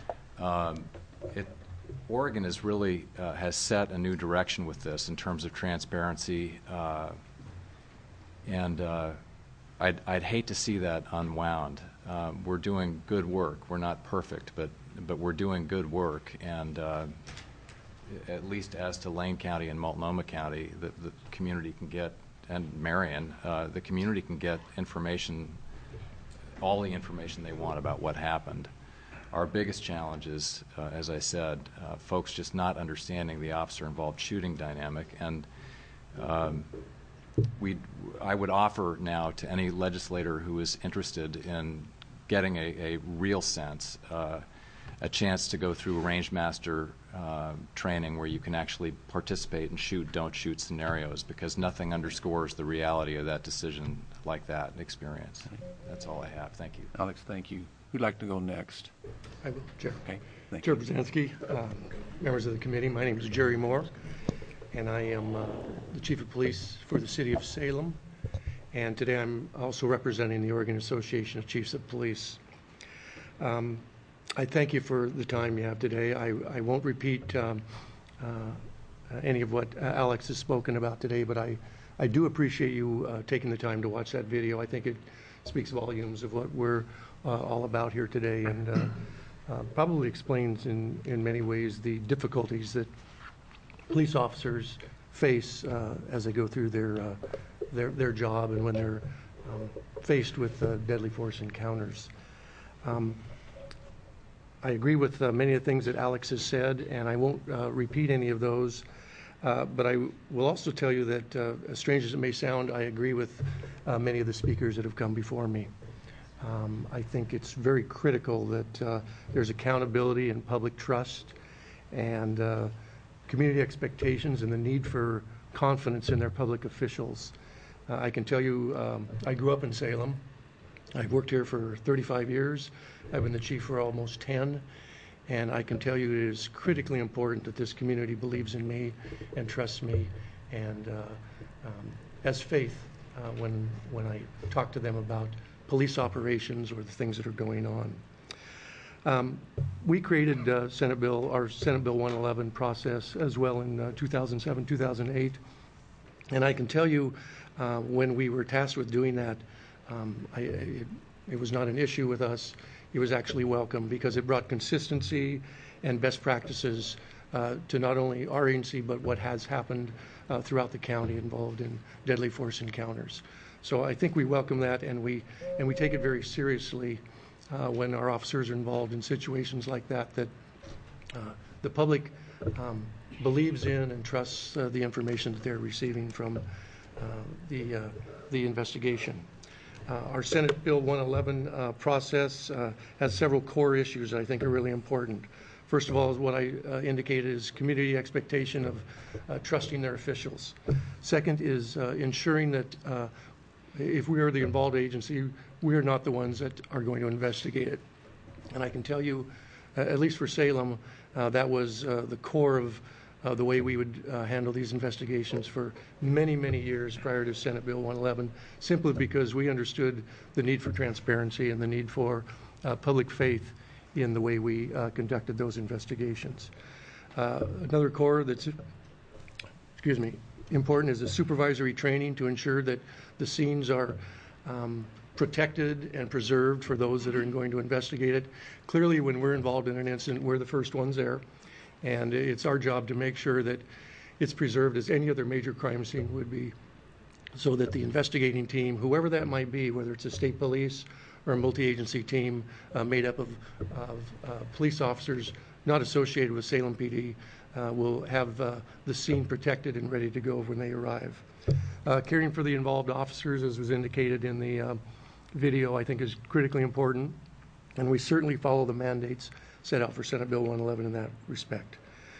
Oregon is really has set a new direction with this in terms of transparency, and I'd hate to see that unwound. We're doing good work. We're not perfect, but we're doing good work, and at least as to Lane County and Multnomah County, the community can get, and Marion, the community can get information, all the information they want about what happened. Our biggest challenge is, as I said, folks just not understanding the officer-involved shooting dynamic, and I would offer now to any legislator who is interested in getting a real sense, a chance to go through range master training where you can actually participate in shoot, don't shoot scenarios, because nothing underscores the reality of that decision like that experience. That's all I have. Thank you. Alex, thank you. Who'd like to go next? I will, Chair. Okay, thank Chair you. Przanski, members of the committee, my name is Jerry Moore, and I am the Chief of Police for the City of Salem. And today I'm also representing the Oregon Association of Chiefs of Police. I thank you for the time you have today. I won't repeat any of what Alex has spoken about today, but I do appreciate you taking the time to watch that video. I think it speaks volumes of what we're all about here today, and probably explains in many ways the difficulties that police officers face as they go through their job and when they're faced with deadly force encounters. I agree with many of the things that Alex has said, and I won't repeat any of those, but I will also tell you that, as strange as it may sound, I agree with many of the speakers that have come before me. I think it's very critical that there's accountability and public trust and community expectations and the need for confidence in their public officials. I can tell you, I grew up in Salem. I've worked here for 35 years. I've been the chief for almost 10. And I can tell you it is critically important that this community believes in me and trusts me and has faith when I talk to them about police operations or the things that are going on. We created our Senate Bill 111 process as well in 2007, 2008. And I can tell you when we were tasked with doing that, it was not an issue with us. It was actually welcome because it brought consistency and best practices to not only our agency, but what has happened throughout the county involved in deadly force encounters. So I think we welcome that, and we take it very seriously when our officers are involved in situations like that, that the public believes in and trusts the information that they're receiving from the investigation. Our Senate Bill 111 process has several core issues that I think are really important. First of all, what I indicated is community expectation of trusting their officials. Second is ensuring that if we are the involved agency, we are not the ones that are going to investigate it. And I can tell you, at least for Salem, that was the core of the way we would handle these investigations for many, many years prior to Senate Bill 111, simply because we understood the need for transparency and the need for public faith in the way we conducted those investigations. Another core that's, important is the supervisory training to ensure that the scenes are protected and preserved for those that are going to investigate it. Clearly, when we're involved in an incident, we're the first ones there. And it's our job to make sure that it's preserved as any other major crime scene would be, so that the investigating team, whoever that might be, whether it's a state police or a multi-agency team made up of police officers not associated with Salem PD, will have the scene protected and ready to go when they arrive. Caring for the involved officers, as was indicated in the video, I think is critically important, and we certainly follow the mandates set out for Senate Bill 111 in that respect.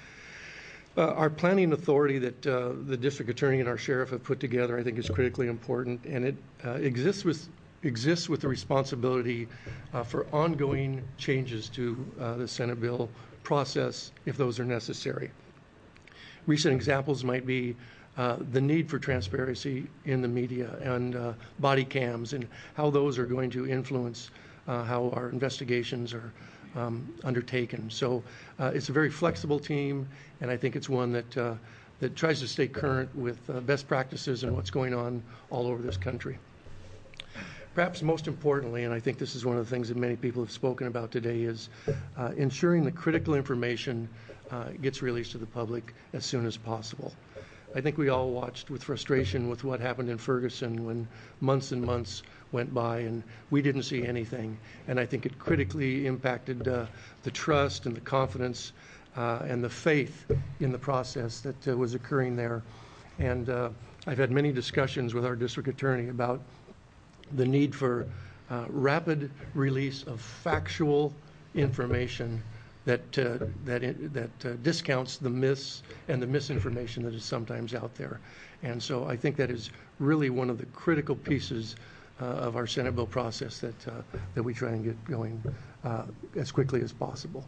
Our planning authority that the district attorney and our sheriff have put together, I think, is critically important, and it exists with the responsibility for ongoing changes to the Senate bill process if those are necessary. Recent examples might be the need for transparency in the media and body cams and how those are going to influence how our investigations are undertaken. So it's a very flexible team, and I think it's one that tries to stay current with best practices and what's going on all over this country. Perhaps most importantly, and I think this is one of the things that many people have spoken about today, is ensuring that critical information gets released to the public as soon as possible. I think we all watched with frustration with what happened in Ferguson when months and months went by and we didn't see anything. And I think it critically impacted the trust and the confidence and the faith in the process that was occurring there. And I've had many discussions with our district attorney about the need for rapid release of factual information that discounts the myths and the misinformation that is sometimes out there. And so I think that is really one of the critical pieces of our Senate bill process that we try and get going as quickly as possible.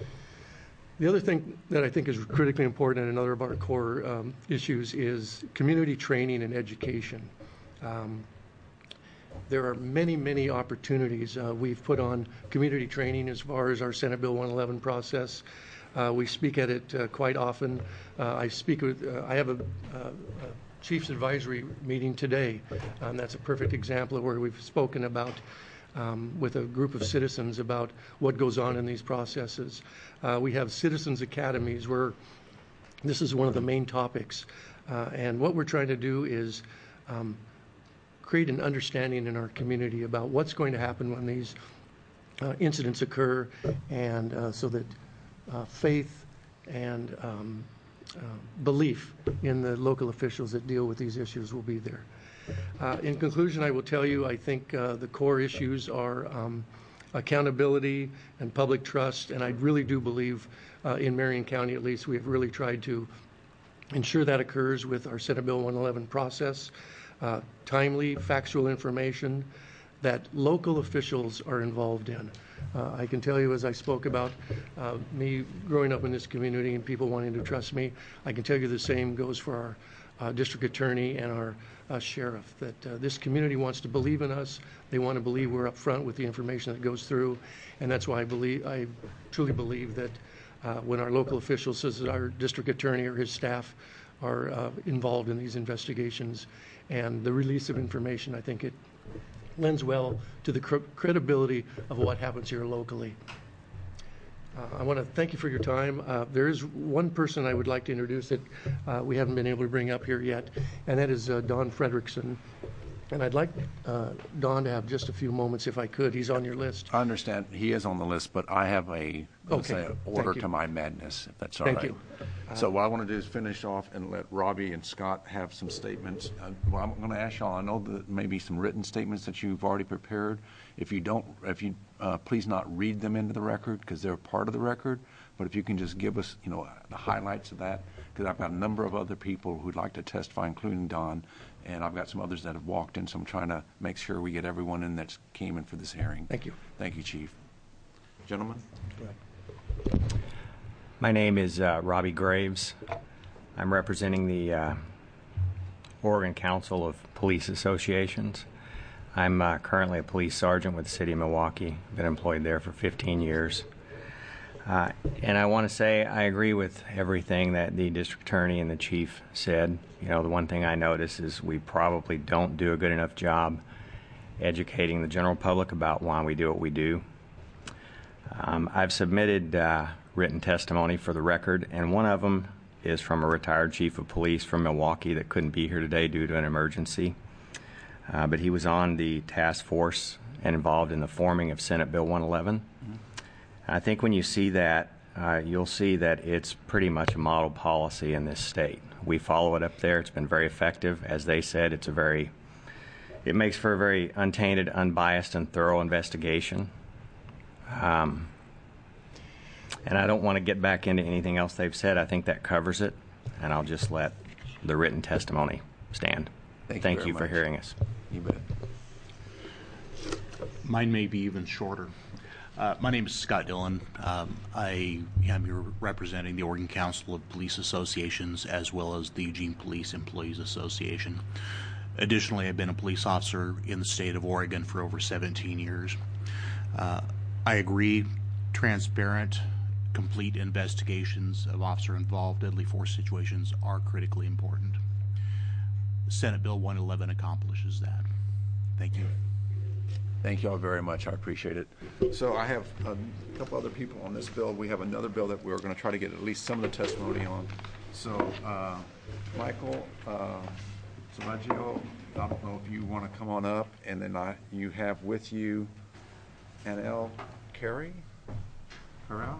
The other thing that I think is critically important and another of our core issues is community training and education. There are many, many opportunities. We've put on community training as far as our Senate Bill 111 process. We speak at it quite often. I have a Chiefs Advisory meeting today. That's a perfect example of where we've spoken about with a group of citizens about what goes on in these processes. We have citizens academies where this is one of the main topics. And what we're trying to do is create an understanding in our community about what's going to happen when these incidents occur, and so that faith and belief in the local officials that deal with these issues will be there. In conclusion, I will tell you, I think the core issues are accountability and public trust, and I really do believe in Marion County, at least, we have really tried to ensure that occurs with our Senate Bill 111 process. Timely, factual information that local officials are involved in. I can tell you, as I spoke about me growing up in this community and people wanting to trust me, I can tell you the same goes for our district attorney and our sheriff, that this community wants to believe in us. They want to believe we're up front with the information that goes through, and that's why I truly believe that when our local officials, such as our district attorney or his staff, are involved in these investigations and the release of information, I think it lends well to the credibility of what happens here locally. I want to thank you for your time. There is one person I would like to introduce that we haven't been able to bring up here yet, and that is Don Frederickson. And I'd like Don to have just a few moments if I could. He's on your list. I understand he is on the list, but I have Okay. order Thank you. to my madness, if that's all Thank right. you. So what I want to do is finish off and let Robbie and Scott have some statements. Well, I'm going to ask y'all, I know that maybe some written statements that you've already prepared. If you please not read them into the record because they're part of the record, but if you can just give us, the highlights of that, because I've got a number of other people who'd like to testify, including Don, and I've got some others that have walked in, so I'm trying to make sure we get everyone in that came in for this hearing. Thank you. Thank you, Chief. Gentlemen? Go ahead. My name is Robbie Graves. I'm representing the Oregon Council of Police Associations. I'm currently a police sergeant with the City of Milwaukee. I've been employed there for 15 years. And I want to say I agree with everything that the district attorney and the chief said. The one thing I notice is we probably don't do a good enough job educating the general public about why we do what we do. I've submitted written testimony for the record, and one of them is from a retired chief of police from Milwaukee that couldn't be here today due to an emergency. But he was on the task force and involved in the forming of Senate Bill 111. I think when you see that, you'll see that it's pretty much a model policy in this state. We follow it up there. It's been very effective. As they said, it makes for a very untainted, unbiased, and thorough investigation. And I don't want to get back into anything else they've said. I think that covers it, and I'll just let the written testimony stand. Thank you for hearing us. You bet. Mine may be even shorter. My name is Scott Dillon. I am here representing the Oregon Council of Police Associations as well as the Eugene Police Employees Association. Additionally, I've been a police officer in the state of Oregon for over 17 years. I agree, transparent, complete investigations of officer-involved deadly force situations are critically important. Senate Bill 111 accomplishes that. Thank you. Thank you all very much. I appreciate it. So I have a couple other people on this bill. We have another bill that we're going to try to get at least some of the testimony on. So Michael Savaggio, I don't know if you want to come on up, and then you have with you Annelle Carey. Corral?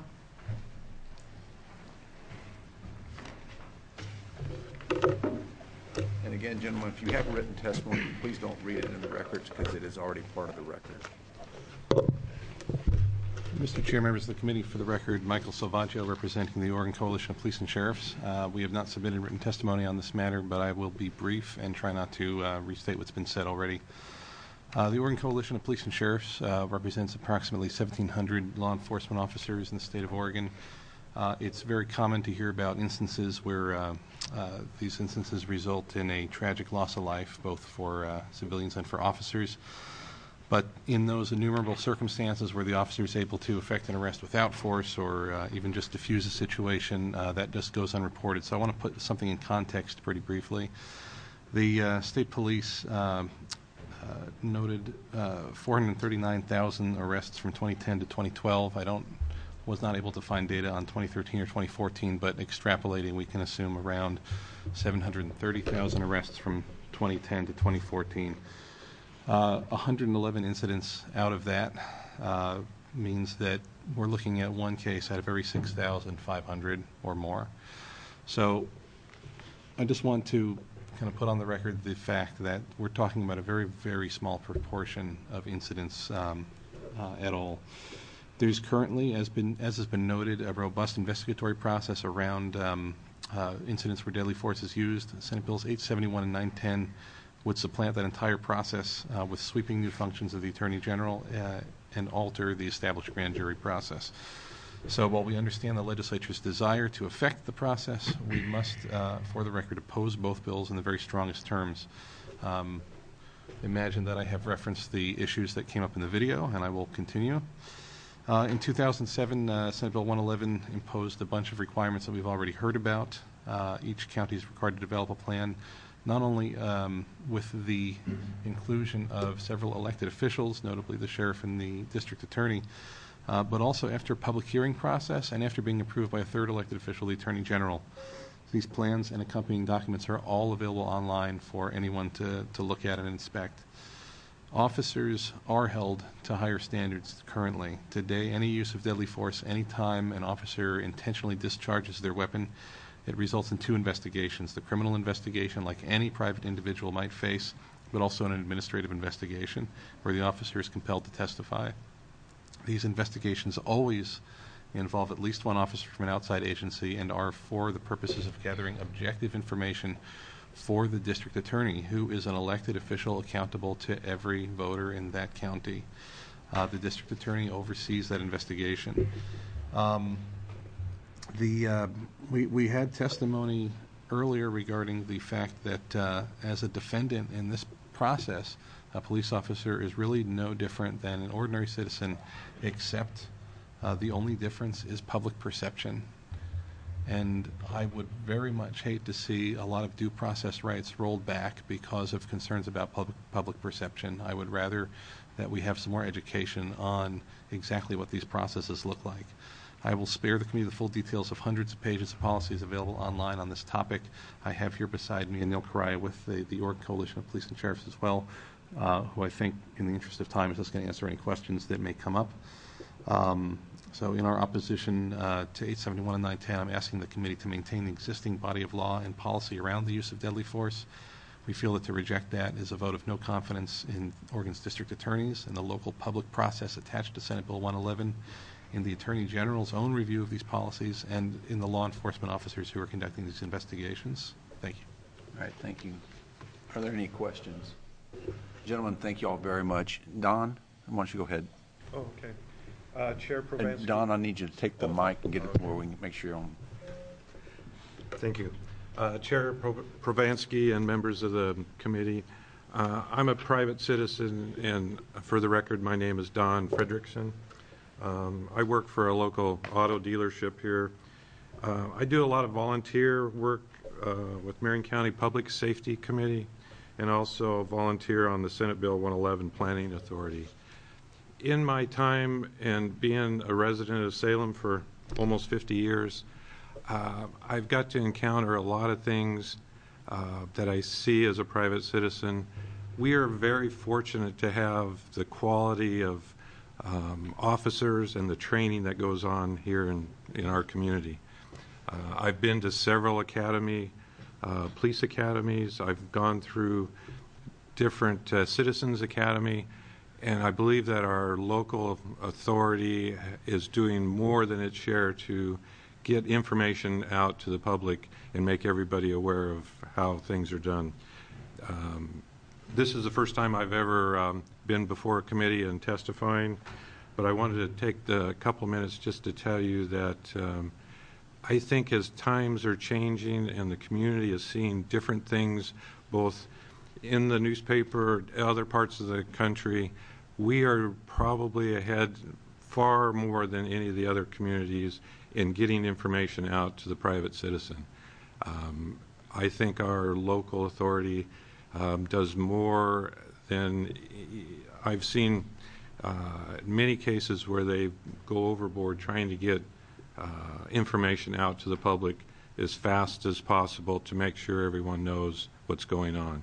And again, gentlemen, if you have written testimony, please don't read it in the records because it is already part of the record. Mr. Chair, members of the committee, for the record, Michael Salvaggio, representing the Oregon Coalition of Police and Sheriffs. We have not submitted written testimony on this matter, but I will be brief and try not to restate what's been said already. The Oregon Coalition of Police and Sheriffs represents approximately 1,700 law enforcement officers in the state of Oregon. It's very common to hear about instances where these instances result in a tragic loss of life, both for civilians and for officers. But in those innumerable circumstances where the officer is able to effect an arrest without force or even just diffuse a situation, that just goes unreported. So I want to put something in context pretty briefly. The state police noted 439,000 arrests from 2010 to 2012. Was not able to find data on 2013 or 2014, but extrapolating, we can assume around 730,000 arrests from 2010 to 2014. 111 incidents out of that means that we're looking at one case out of every 6,500 or more. So I just want to kind of put on the record the fact that we're talking about a very, very small proportion of incidents at all. There's currently, as has been noted, a robust investigatory process around incidents where deadly force is used. Senate Bills 871 and 910 would supplant that entire process with sweeping new functions of the Attorney General and alter the established grand jury process. So while we understand the legislature's desire to affect the process, we must, for the record, oppose both bills in the very strongest terms. Imagine that I have referenced the issues that came up in the video, and I will continue. In 2007, Senate Bill 111 imposed a bunch of requirements that we've already heard about. Each county is required to develop a plan, not only with the inclusion of several elected officials, notably the sheriff and the district attorney, but also after a public hearing process and after being approved by a third elected official, the Attorney General. These plans and accompanying documents are all available online for anyone to look at and inspect. Officers are held to higher standards currently. Today, any use of deadly force, any time an officer intentionally discharges their weapon, it results in two investigations: the criminal investigation, like any private individual might face, but also an administrative investigation where the officer is compelled to testify. These investigations always involve at least one officer from an outside agency and are for the purposes of gathering objective information for the district attorney, who is an elected official accountable to every voter in that county. The district attorney oversees that investigation. We had testimony earlier regarding the fact that as a defendant in this process, a police officer is really no different than an ordinary citizen, except the only difference is public perception. And I would very much hate to see a lot of due process rights rolled back because of concerns about public perception. I would rather that we have some more education on exactly what these processes look like. I will spare the committee the full details of hundreds of pages of policies available online on this topic. I have here beside me Anil Karaya with the Oregon Coalition of Police and Sheriffs as well, who I think, in the interest of time, is just going to answer any questions that may come up. So in our opposition to 871 and 910, I'm asking the committee to maintain the existing body of law and policy around the use of deadly force. We feel that to reject that is a vote of no confidence in Oregon's district attorneys and the local public process attached to Senate Bill 111, in the Attorney General's own review of these policies, and in the law enforcement officers who are conducting these investigations. Thank you. All right, thank you. Are there any questions? Gentlemen, thank you all very much. Don, why don't you go ahead? Oh, okay. Chair Provansky. Don, I need you to take the mic and get it where we can make sure you're on. Thank you. Chair Provansky and members of the committee, I'm a private citizen, and for the record, my name is Don Fredrickson. I work for a local auto dealership here. I do a lot of volunteer work with Marion County Public Safety Committee, and also volunteer on the Senate Bill 111 Planning Authority. In my time and being a resident of Salem for almost 50 years, I've got to encounter a lot of things that I see as a private citizen. We are very fortunate to have the quality of officers and the training that goes on here in our community. I've been to several police academies. I've gone through different Citizens Academy, and I believe that our local authority is doing more than its share to get information out to the public and make everybody aware of how things are done. This is the first time I've ever been before a committee and testifying, but I wanted to take the couple minutes just to tell you that I think as times are changing and the community is seeing different things, both in the newspaper, other parts of the country, we are probably ahead far more than any of the other communities in getting information out to the private citizen. I think our local authority does more than I've seen many cases where they go overboard trying to get information out to the public as fast as possible to make sure everyone knows what's going on.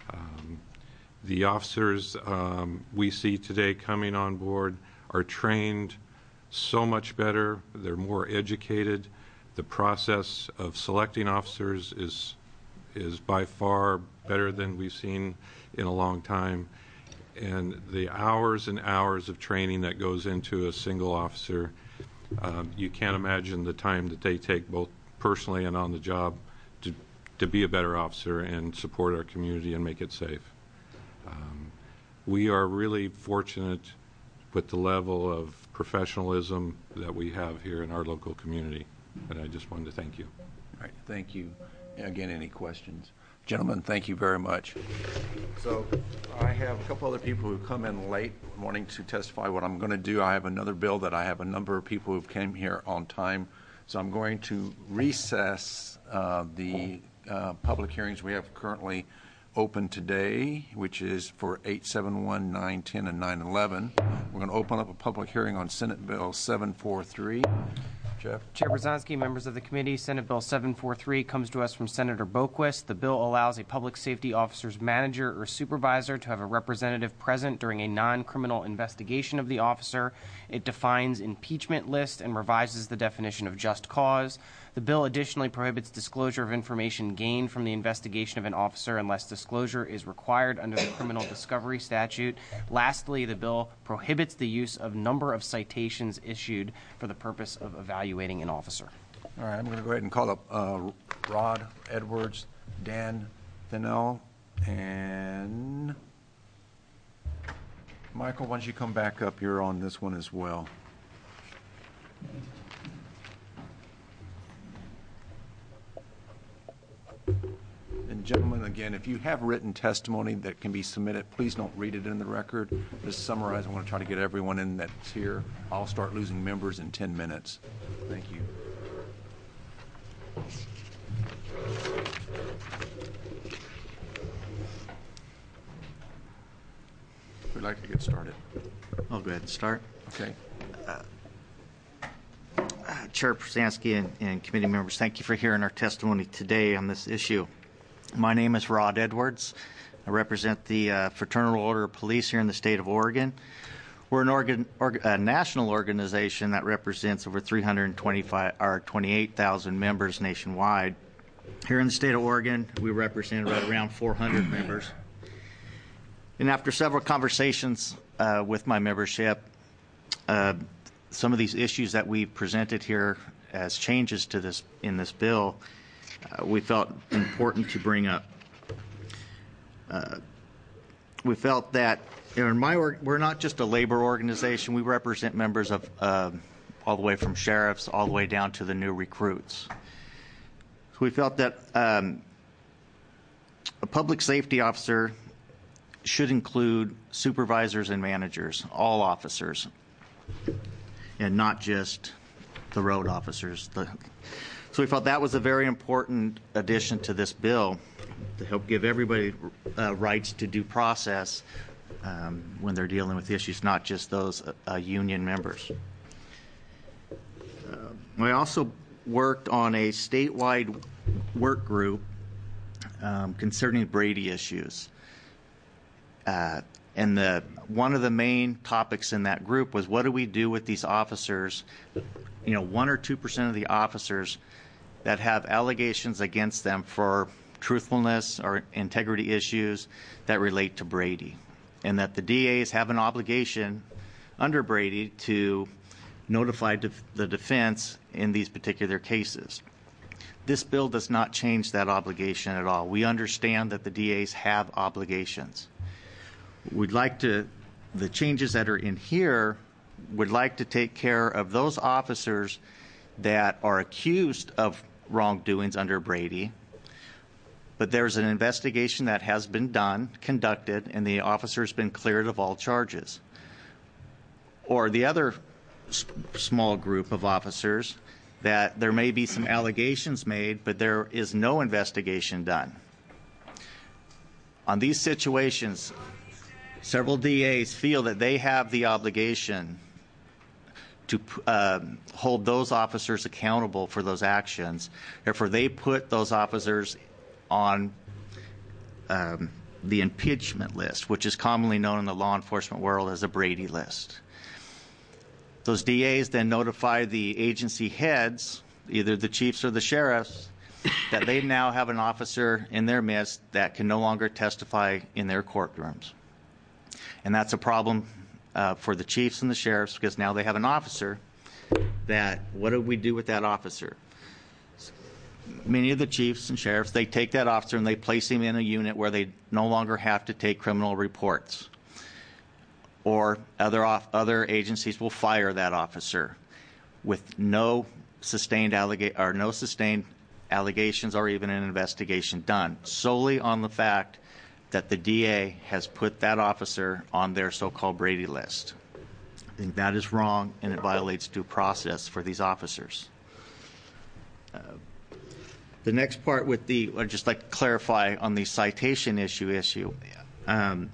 The officers we see today coming on board are trained so much better. They're more educated. The process of selecting officers is by far better than we've seen in a long time. And the hours and hours of training that goes into a single officer, you can't imagine the time that they take both personally and on the job to be a better officer and support our community and make it safe. We are really fortunate with the level of professionalism that we have here in our local community, and I just wanted to thank you. All right, thank you. Again, any questions? Gentlemen, thank you very much. So I have a couple other people who come in late wanting to testify. What I'm going to do, I have another bill that I have a number of people who came here on time, so I'm going to recess the public hearings we have currently open today, which is for 871, 910, and 911. We're going to open up a public hearing on Senate Bill 743. Jeff? Chair Brzezinski, members of the committee, Senate Bill 743 comes to us from Senator Boquist. The bill allows a public safety officer's manager or supervisor to have a representative present during a non-criminal investigation of the officer. It defines impeachment list and revises the definition of just cause. The bill additionally prohibits disclosure of information gained from the investigation of an officer unless disclosure is required under the criminal discovery statute. Lastly, the bill prohibits the use of number of citations issued for the purpose of evaluating an officer. All right, I'm going to go ahead and call up Rod Edwards, Dan Thinnell, and Michael, once you come back up, you're on this one as well. And gentlemen, again, if you have written testimony that can be submitted, please don't read it in the record. Just summarize. I want to try to get everyone in that's here. I'll start losing members in 10 minutes. Thank you. We'd like to get started. I'll go ahead and start. Okay. Chair Brzezinski and committee members, thank you for hearing our testimony today on this issue. My name is Rod Edwards. I represent the Fraternal Order of Police here in the state of Oregon. We're a national organization that represents over 28,000 members nationwide. Here in the state of Oregon, we represent right around 400 members. And after several conversations with my membership, some of these issues that we presented here as changes to this in this bill, we felt important to bring up. We felt that in we're not just a labor organization. We represent members of all the way from sheriffs all the way down to the new recruits. So we felt that a public safety officer should include supervisors and managers, all officers, and not just the road officers. So we felt that was a very important addition to this bill to help give everybody rights to due process when they're dealing with issues, not just those union members. We also worked on a statewide work group concerning Brady issues. And one of the main topics in that group was, what do we do with these officers, 1 or 2% of the officers that have allegations against them for truthfulness or integrity issues that relate to Brady, and that the DAs have an obligation under Brady to notify the defense in these particular cases. This bill does not change that obligation at all. We understand that the DAs have obligations. The changes that are in here would like to take care of those officers that are accused of wrongdoings under Brady, but there's an investigation that has been conducted, and the officer's been cleared of all charges. Or the other small group of officers that there may be some allegations made, but there is no investigation done. On these situations, several DAs feel that they have the obligation to hold those officers accountable for those actions. Therefore, they put those officers on the impeachment list, which is commonly known in the law enforcement world as a Brady list. Those DAs then notify the agency heads, either the chiefs or the sheriffs, that they now have an officer in their midst that can no longer testify in their courtrooms. And that's a problem for the chiefs and the sheriffs, because now they have an officer that, what do we do with that officer? Many of the chiefs and sheriffs, they take that officer and they place him in a unit where they no longer have to take criminal reports. Or other agencies will fire that officer with no sustained allegations or even an investigation done, solely on the fact that the DA has put that officer on their so-called Brady list. I think that is wrong, and it violates due process for these officers. The next part with I'd just like to clarify on the citation issue. It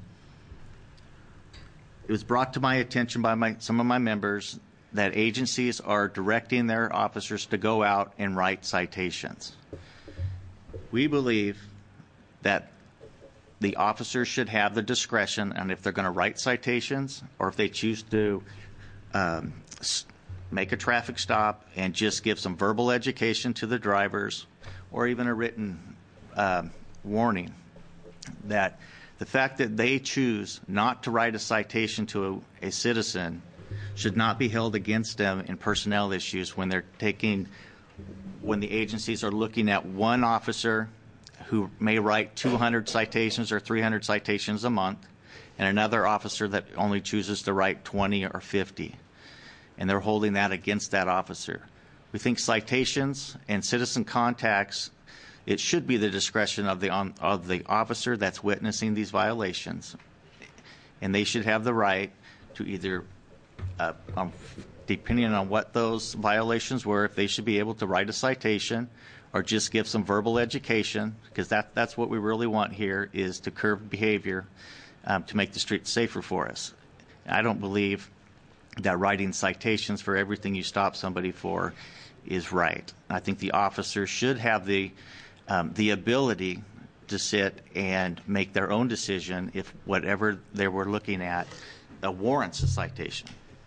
was brought to my attention by some of my members that agencies are directing their officers to go out and write citations. We believe that the officers should have the discretion, and if they're going to write citations, or if they choose to make a traffic stop and just give some verbal education to the drivers, or even a written warning, that the fact that they choose not to write a citation to a citizen should not be held against them in personnel issues when the agencies are looking at one officer who may write 200 citations or 300 citations a month, and another officer that only chooses to write 20 or 50. And they're holding that against that officer. We think citations and citizen contacts, it should be the discretion of the officer that's witnessing these violations. And they should have the right to either, depending on what those violations were, if they should be able to write a citation or just give some verbal education, because that's what we really want here, is to curb behavior to make the streets safer for us. I don't believe that writing citations for everything you stop somebody for is right. I think the officers should have the ability to sit and make their own decision if whatever they were looking at warrants a citation.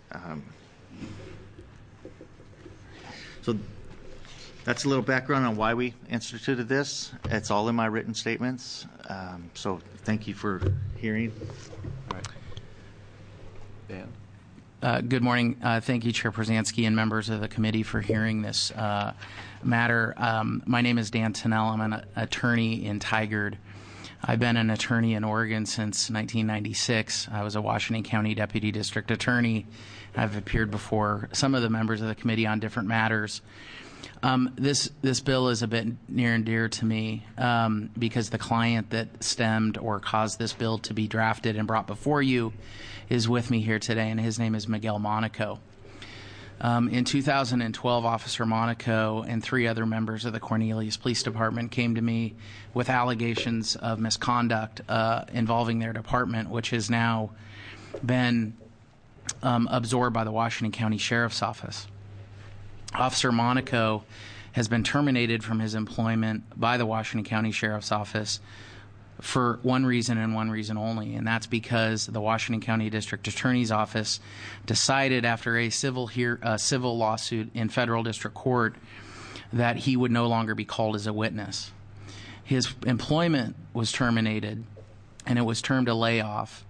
So that's a little background on why we instituted this. It's all in my written statements. So thank you for hearing. All right. Dan? Good morning. Thank you, Chair Przansky and members of the committee for hearing this matter. My name is Dan Tennell. I'm an attorney in Tigard. I've been an attorney in Oregon since 1996. I was a Washington County Deputy District Attorney. I've appeared before some of the members of the committee on different matters. This bill is a bit near and dear to me because the client that stemmed or caused this bill to be drafted and brought before you is with me here today, and his name is Miguel Monaco. In 2012, Officer Monaco and 3 other members of the Cornelius Police Department came to me with allegations of misconduct involving their department, which has now been absorbed by the Washington County Sheriff's Office. Officer Monaco has been terminated from his employment by the Washington County Sheriff's Office for one reason and one reason only, and that's because the Washington County District Attorney's Office decided after a civil lawsuit in federal district court that he would no longer be called as a witness. His employment was terminated, and it was termed a layoff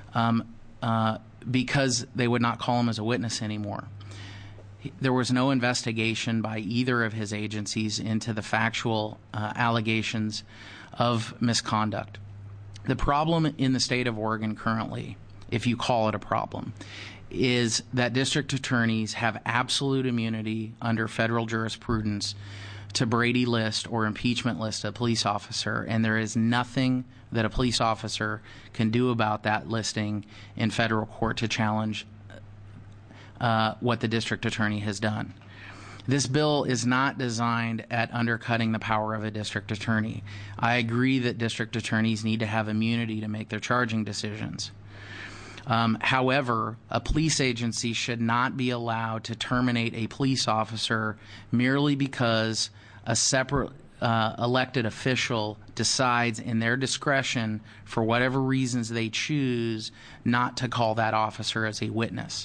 because they would not call him as a witness anymore. There was no investigation by either of his agencies into the factual allegations of misconduct. The problem in the state of Oregon currently, if you call it a problem, is that district attorneys have absolute immunity under federal jurisprudence to Brady list or impeachment list a police officer, and there is nothing that a police officer can do about that listing in federal court to challenge what the district attorney has done. This bill is not designed at undercutting the power of a district attorney. I agree that district attorneys need to have immunity to make their charging decisions. However, a police agency should not be allowed to terminate a police officer merely because a separate elected official decides in their discretion, for whatever reasons they choose, not to call that officer as a witness.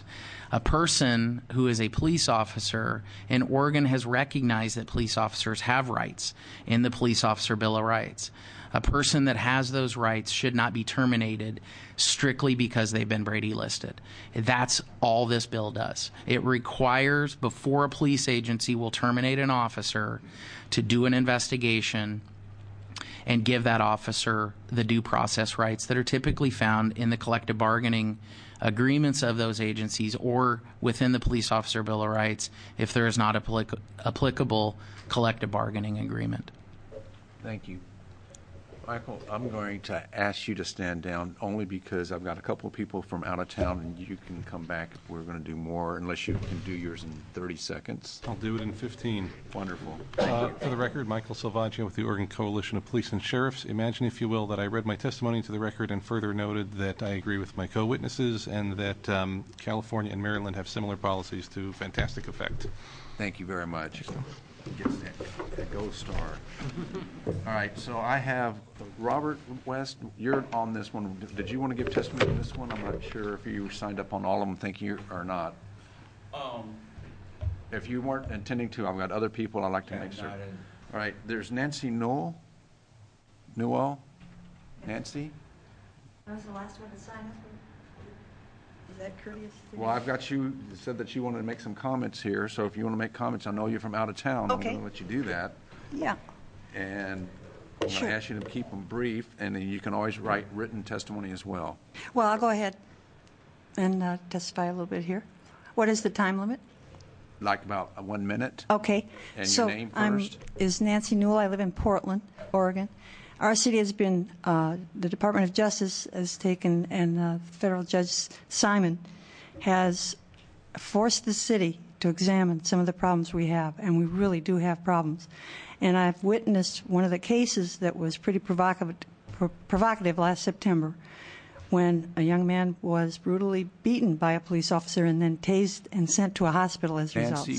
A person who is a police officer, and Oregon has recognized that police officers have rights in the Police Officer Bill of Rights. A person that has those rights should not be terminated strictly because they've been Brady listed. That's all this bill does. It requires, before a police agency will terminate an officer, to do an investigation and give that officer the due process rights that are typically found in the collective bargaining agreements of those agencies or within the Police Officer Bill of Rights if there is not applicable collective bargaining agreement. Thank you. Michael, I'm going to ask you to stand down only because I've got a couple of people from out of town, and you can come back if we're going to do more, unless you can do yours in 30 seconds. I'll do it in 15. Wonderful. For the record, Michael Salvaggio with the Oregon Coalition of Police and Sheriffs. Imagine, if you will, that I read my testimony into the record and further noted that I agree with my co-witnesses and that California and Maryland have similar policies to fantastic effect. Thank you very much. Gets that gold star. All right, so I have Robert West. You're on this one. Did you want to give testimony on this one? I'm not sure if you signed up on all of them thinking you or not. If you weren't intending to, I've got other people I'd like to make sure. All right, there's Nancy Newell. Nancy? I was the last one to sign up. Is that courteous? Well, I've got you said that you wanted to make some comments here, so if you want to make comments, I know you're from out of town. Okay. I'm going to let you do that. Yeah. And I'm going to ask you to keep them brief, and then you can always write written testimony as well. Well, I'll go ahead and testify a little bit here. What is the time limit? Like about 1 minute. Okay. And so your name first? Is Nancy Newell. I live in Portland, Oregon. Our city has been, the Department of Justice has taken, and Federal Judge Simon has forced the city to examine some of the problems we have, and we really do have problems. And I've witnessed one of the cases that was pretty provocative last September, when a young man was brutally beaten by a police officer and then tased and sent to a hospital as a result.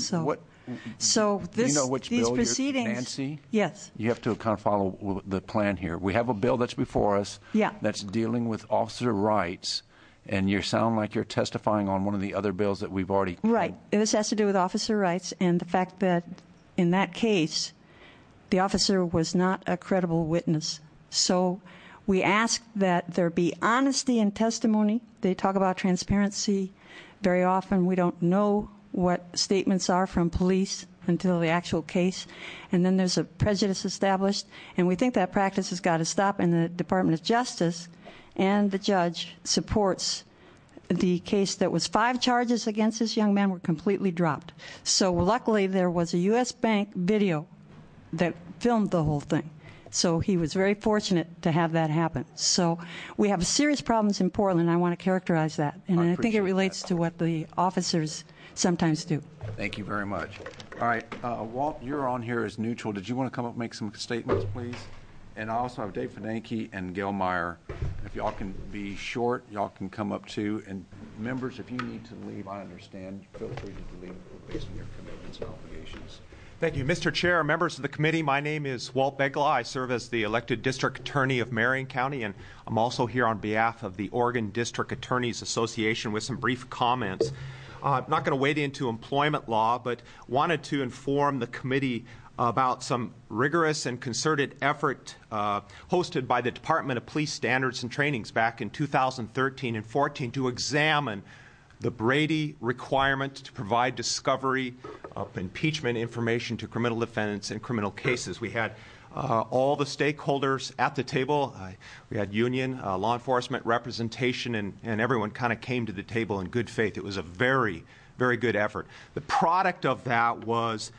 So you know which these bill proceedings, Nancy? Yes. You have to kind of follow the plan here. We have a bill that's before us that's dealing with officer rights, and you sound like you're testifying on one of the other bills that we've already... Right. This has to do with officer rights and the fact that in that case, the officer was not a credible witness. So we ask that there be honesty in testimony. They talk about transparency. Very often we don't know what statements are from police until the actual case, and then there's a prejudice established, and we think that practice has got to stop, and the Department of Justice and the judge supports the case. That was 5 charges against this young man were completely dropped. So luckily there was a U.S. Bank video that filmed the whole thing. So he was very fortunate to have that happen. So we have serious problems in Portland. I want to characterize that, and I think it relates to what the officers sometimes do. Thank you very much. All right, Walt, you're on here as neutral. Did you want to come up and make some statements, please? And I also have Dave Finanke and Gail Meyer. If y'all can be short, y'all can come up too. And members, if you need to leave, I understand. Feel free to leave based on your commitments and obligations. Thank you, Mr. Chair, members of the committee. My name is Walt Begla. I serve as the elected district attorney of Marion County, and I'm also here on behalf of the Oregon District Attorneys Association with some brief comments. I'm not going to wade into employment law, but wanted to inform the committee about some rigorous and concerted effort hosted by the Department of Police Standards and Trainings back in 2013 and 14 to examine the Brady requirement to provide discovery of impeachment information to criminal defendants in criminal cases. We had all the stakeholders at the table. We had union, law enforcement representation, and everyone kind of came to the table in good faith. It was a very, very good effort. The product of that was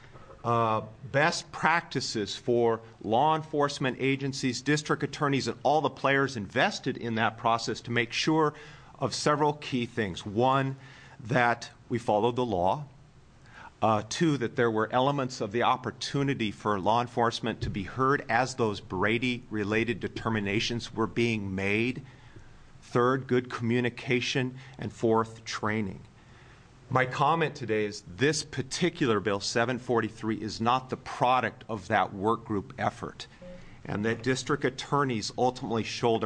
best practices for law enforcement agencies, district attorneys, and all the players invested in that process to make sure of several key things. One, that we followed the law. 2, that there were elements of the opportunity for law enforcement to be heard as those Brady-related determinations were being made. 3rd, good communication. And 4th, training. My comment today is this particular bill, 743, is not the product of that work group effort, and that district attorneys ultimately shoulder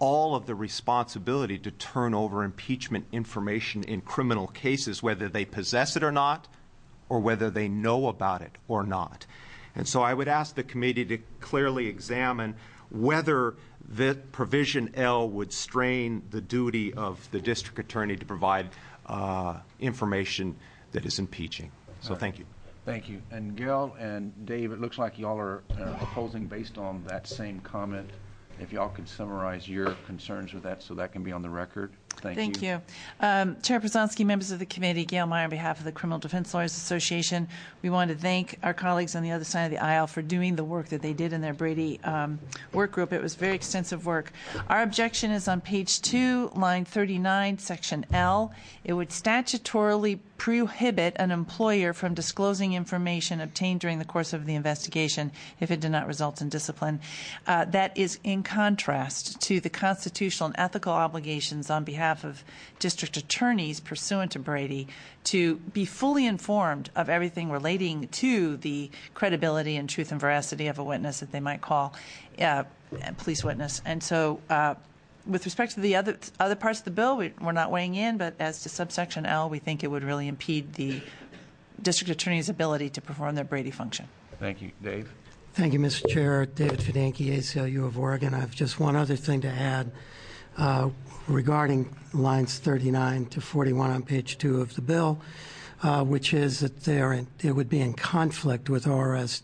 all of the responsibility to turn over impeachment information in criminal cases, whether they possess it or not, or whether they know about it or not. And so I would ask the committee to clearly examine whether that provision L would strain the duty of the district attorney to provide information that is impeaching. So thank you. Thank you. And Gail and Dave, it looks like y'all are opposing based on that same comment. If y'all could summarize your concerns with that so that can be on the record. Thank you. Chair Przanski, members of the committee, Gail Meyer on behalf of the Criminal Defense Lawyers Association, we want to thank our colleagues on the other side of the aisle for doing the work that they did in their Brady work group. It was very extensive work. Our objection is on page 2, line 39, section L. It would statutorily prohibit an employer from disclosing information obtained during the course of the investigation if it did not result in discipline. That is in contrast to the constitutional and ethical obligations on behalf of district attorneys pursuant to Brady to be fully informed of everything relating to the credibility and truth and veracity of a witness that they might call a police witness. And so with respect to the other parts of the bill, we're not weighing in, but as to subsection L, we think it would really impede the district attorney's ability to perform their Brady function. Thank you. Dave? Thank you, Mr. Chair. David Fidanki, ACLU of Oregon. I have just one other thing to add regarding lines 39 to 41 on page 2 of the bill, which is that it would be in conflict with ORS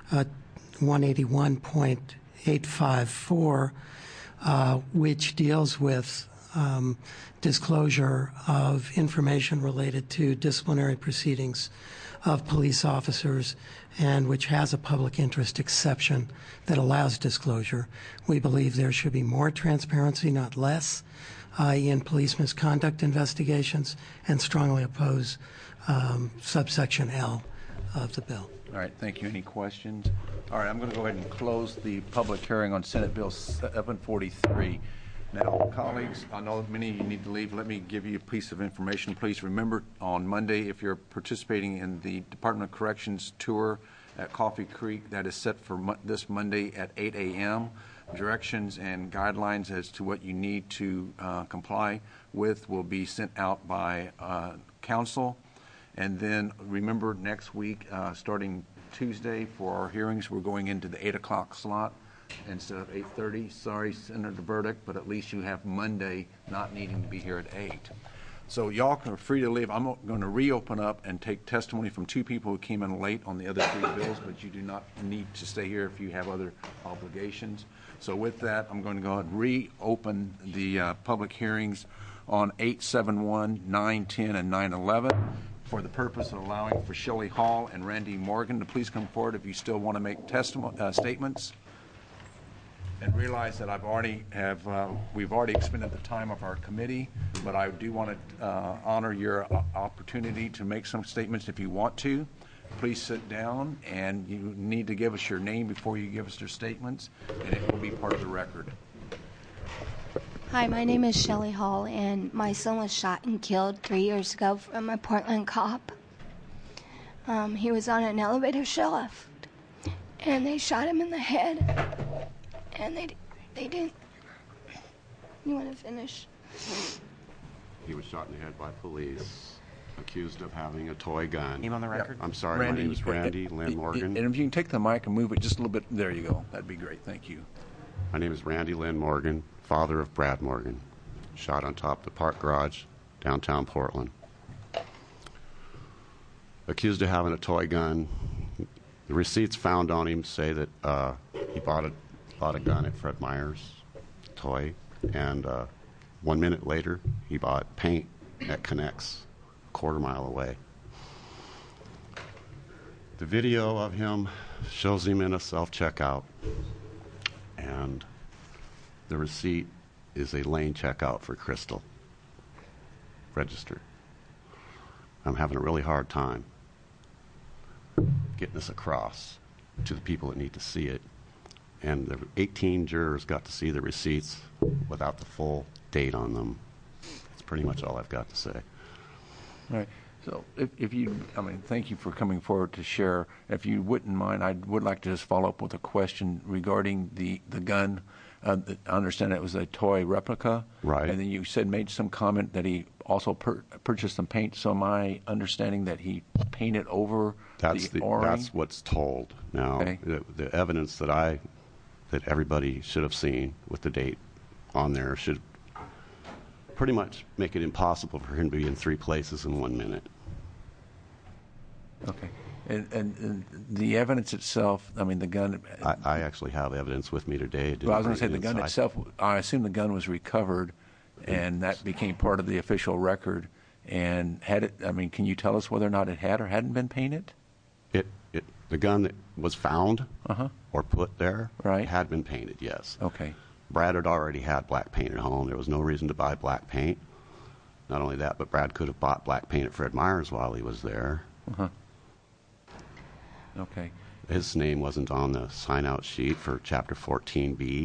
181.854, which deals with disclosure of information related to disciplinary proceedings of police officers, and which has a public interest exception that allows disclosure. We believe there should be more transparency, not less, in police misconduct investigations, and strongly oppose subsection L of the bill. All right, thank you. Any questions? All right, I'm going to go ahead and close the public hearing on Senate Bill 743. Now, colleagues, I know many of you need to leave. Let me give you a piece of information. Please remember on Monday, if you're participating in the Department of Corrections tour at Coffee Creek, that is set for this Monday at 8 a.m. Directions and guidelines as to what you need to comply with will be sent out by council. And then remember, next week, starting Tuesday for our hearings, we're going into the 8 o'clock slot instead of 8:30. Sorry, Senator Burdick, but at least you have Monday not needing to be here at 8. So y'all are free to leave. I'm going to reopen up and take testimony from 2 people who came in late on the other 3 bills, but you do not need to stay here if you have other obligations. So with that, I'm going to go ahead and reopen the public hearings on 871, 910, and 911 for the purpose of allowing for Shelley Hall and Randy Morgan to please come forward if you still want to make statements. And realize that we've already expended the time of our committee, but I do want to honor your opportunity to make some statements if you want to. Please sit down, and you need to give us your name before you give us your statements, and it will be part of the record. Hi, my name is Shelley Hall, and my son was shot and killed 3 years ago from a Portland cop. He was on an elevator shaft, and they shot him in the head. And they didn't. You want to finish? He was shot in the head by police, accused of having a toy gun. Name on the record? I'm sorry, Randy, my name is Randy Lynn Morgan. And if you can take the mic and move it just a little bit, there you go. That'd be great. Thank you. My name is Randy Lynn Morgan, father of Brad Morgan, shot on top of the park garage, downtown Portland. Accused of having a toy gun. The receipts found on him say that he bought a gun at Fred Meyer's toy, and 1 minute later he bought paint at Connects, a quarter mile away. The video of him shows him in a self-checkout, and the receipt is a lane checkout for Crystal registered. I'm having a really hard time getting this across to the people that need to see it. And the 18 jurors got to see the receipts without the full date on them. That's pretty much all I've got to say. All right. So thank you for coming forward to share. If you wouldn't mind, I would like to just follow up with a question regarding the gun I understand it was a toy replica. Right. And then you said made some comment that he also purchased some paint. So my understanding that he painted over the O-ring? That's what's told. Now, Okay. the evidence that everybody should have seen with the date on there should pretty much make it impossible for him to be in 3 places in 1 minute. Okay. And the evidence itself, I mean, the gun. I actually have evidence with me today. Well, I was going to say the gun itself, I assume the gun was recovered, and that became part of the official record. And had it, I mean, can you tell us whether or not it had or hadn't been painted? The gun that was found or put there had been painted, yes. Okay. Brad had already had black paint at home. There was no reason to buy black paint. Not only that, but Brad could have bought black paint at Fred Meyer's while he was there. Okay. His name wasn't on the sign-out sheet for Chapter 14B.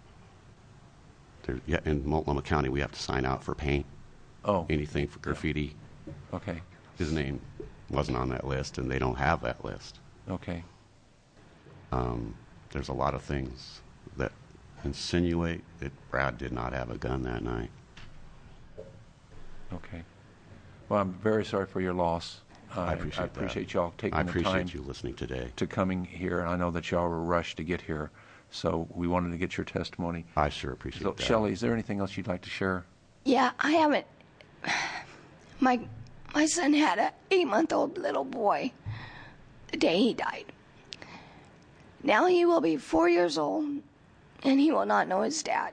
In Multnomah County, we have to sign out for paint. Oh. Anything for graffiti. Okay. His name wasn't on that list, and they don't have that list. Okay. There's a lot of things that insinuate that Brad did not have a gun that night. Okay. Well, I'm very sorry for your loss. I appreciate that. y'all taking I the time. appreciate you listening today. To coming here, and I know that y'all were rushed to get here, so we wanted to get your testimony. I sure appreciate that. Shelley, is there anything else you'd like to share? Yeah, I haven't. My son had an 8-month-old little boy the day he died. Now he will be 4 years old, and he will not know his dad.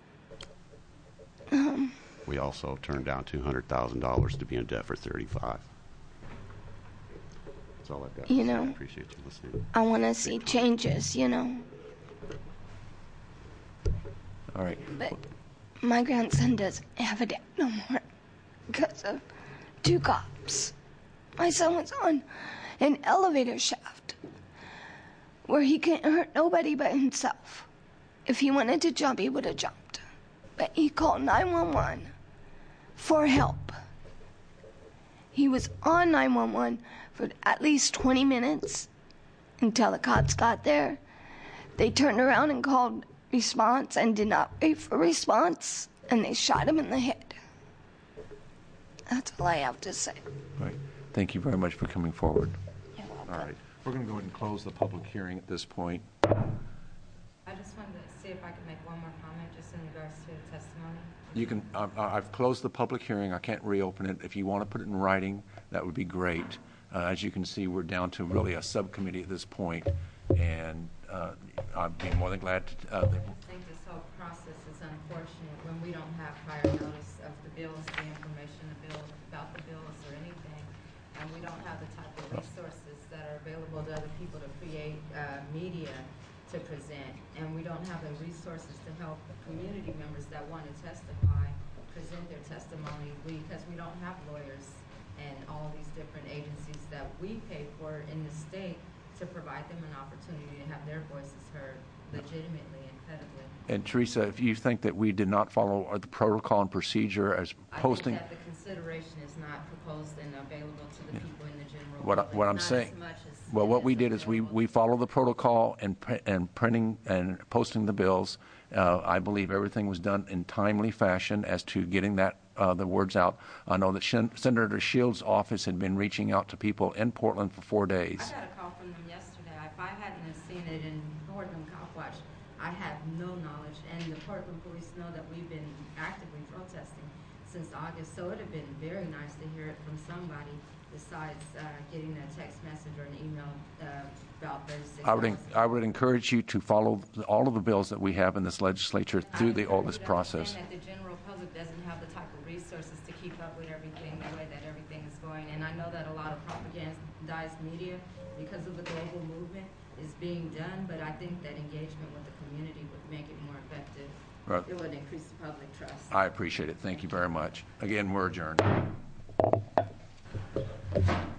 We also turned down $200,000 to be in debt for 35. That's all I've got to say. I appreciate you listening. I want to see changes, All right. But my grandson doesn't have a dad no more because of 2 cops. My son was on an elevator shaft where he couldn't hurt nobody but himself. If he wanted to jump, he would have jumped. But he called 911 for help. He was on 911 for at least 20 minutes until the cops got there. They turned around and called response and did not wait for response, and they shot him in the head. That's all I have to say. Right. Thank you very much for coming forward. All right. We're going to go ahead and close the public hearing at this point. I just wanted to see if I could make one more comment just in regards to the testimony. You can. I've closed the public hearing. I can't reopen it. If you want to put it in writing, that would be great. As you can see, we're down to really a subcommittee at this point, and I'd be more than glad to. I think this whole process is unfortunate when we don't have prior notice of the bills, the information about the bills or anything, and we don't have the type of resources that are available to other people to create media to present, and we don't have the resources to help community members that want to testify present their testimony because we don't have lawyers and all these different agencies that we pay for in the state to provide them an opportunity to have their voices heard legitimately and credibly. And Teresa, if you think that we did not follow the protocol and procedure as posting, I think that the consideration is not proposed and available to the people in the general public. what I'm not saying. as much as Well, what we did is we follow the protocol and printing and posting the bills. I believe everything was done in timely fashion as to getting that the words out. I know that Senator Shields' office had been reaching out to people in Portland for 4 days. I got a call from them yesterday. If I hadn't have seen it in Portland Cop Watch, I had no knowledge. And the Portland police know that we've been actively protesting since August, so it would have been very nice to hear it from somebody besides getting a text message or an email about 36 hours. I would encourage you to follow all of the bills that we have in this legislature through all this process. I understand that the general public doesn't have the type of resources to keep up with everything the way that everything is going, and I know that a lot of propagandized media, because of the global movement, is being done, but I think that engagement with the community would make it more effective. Right. It would increase the public trust. I appreciate it. Thank you very much. Again, we're adjourned.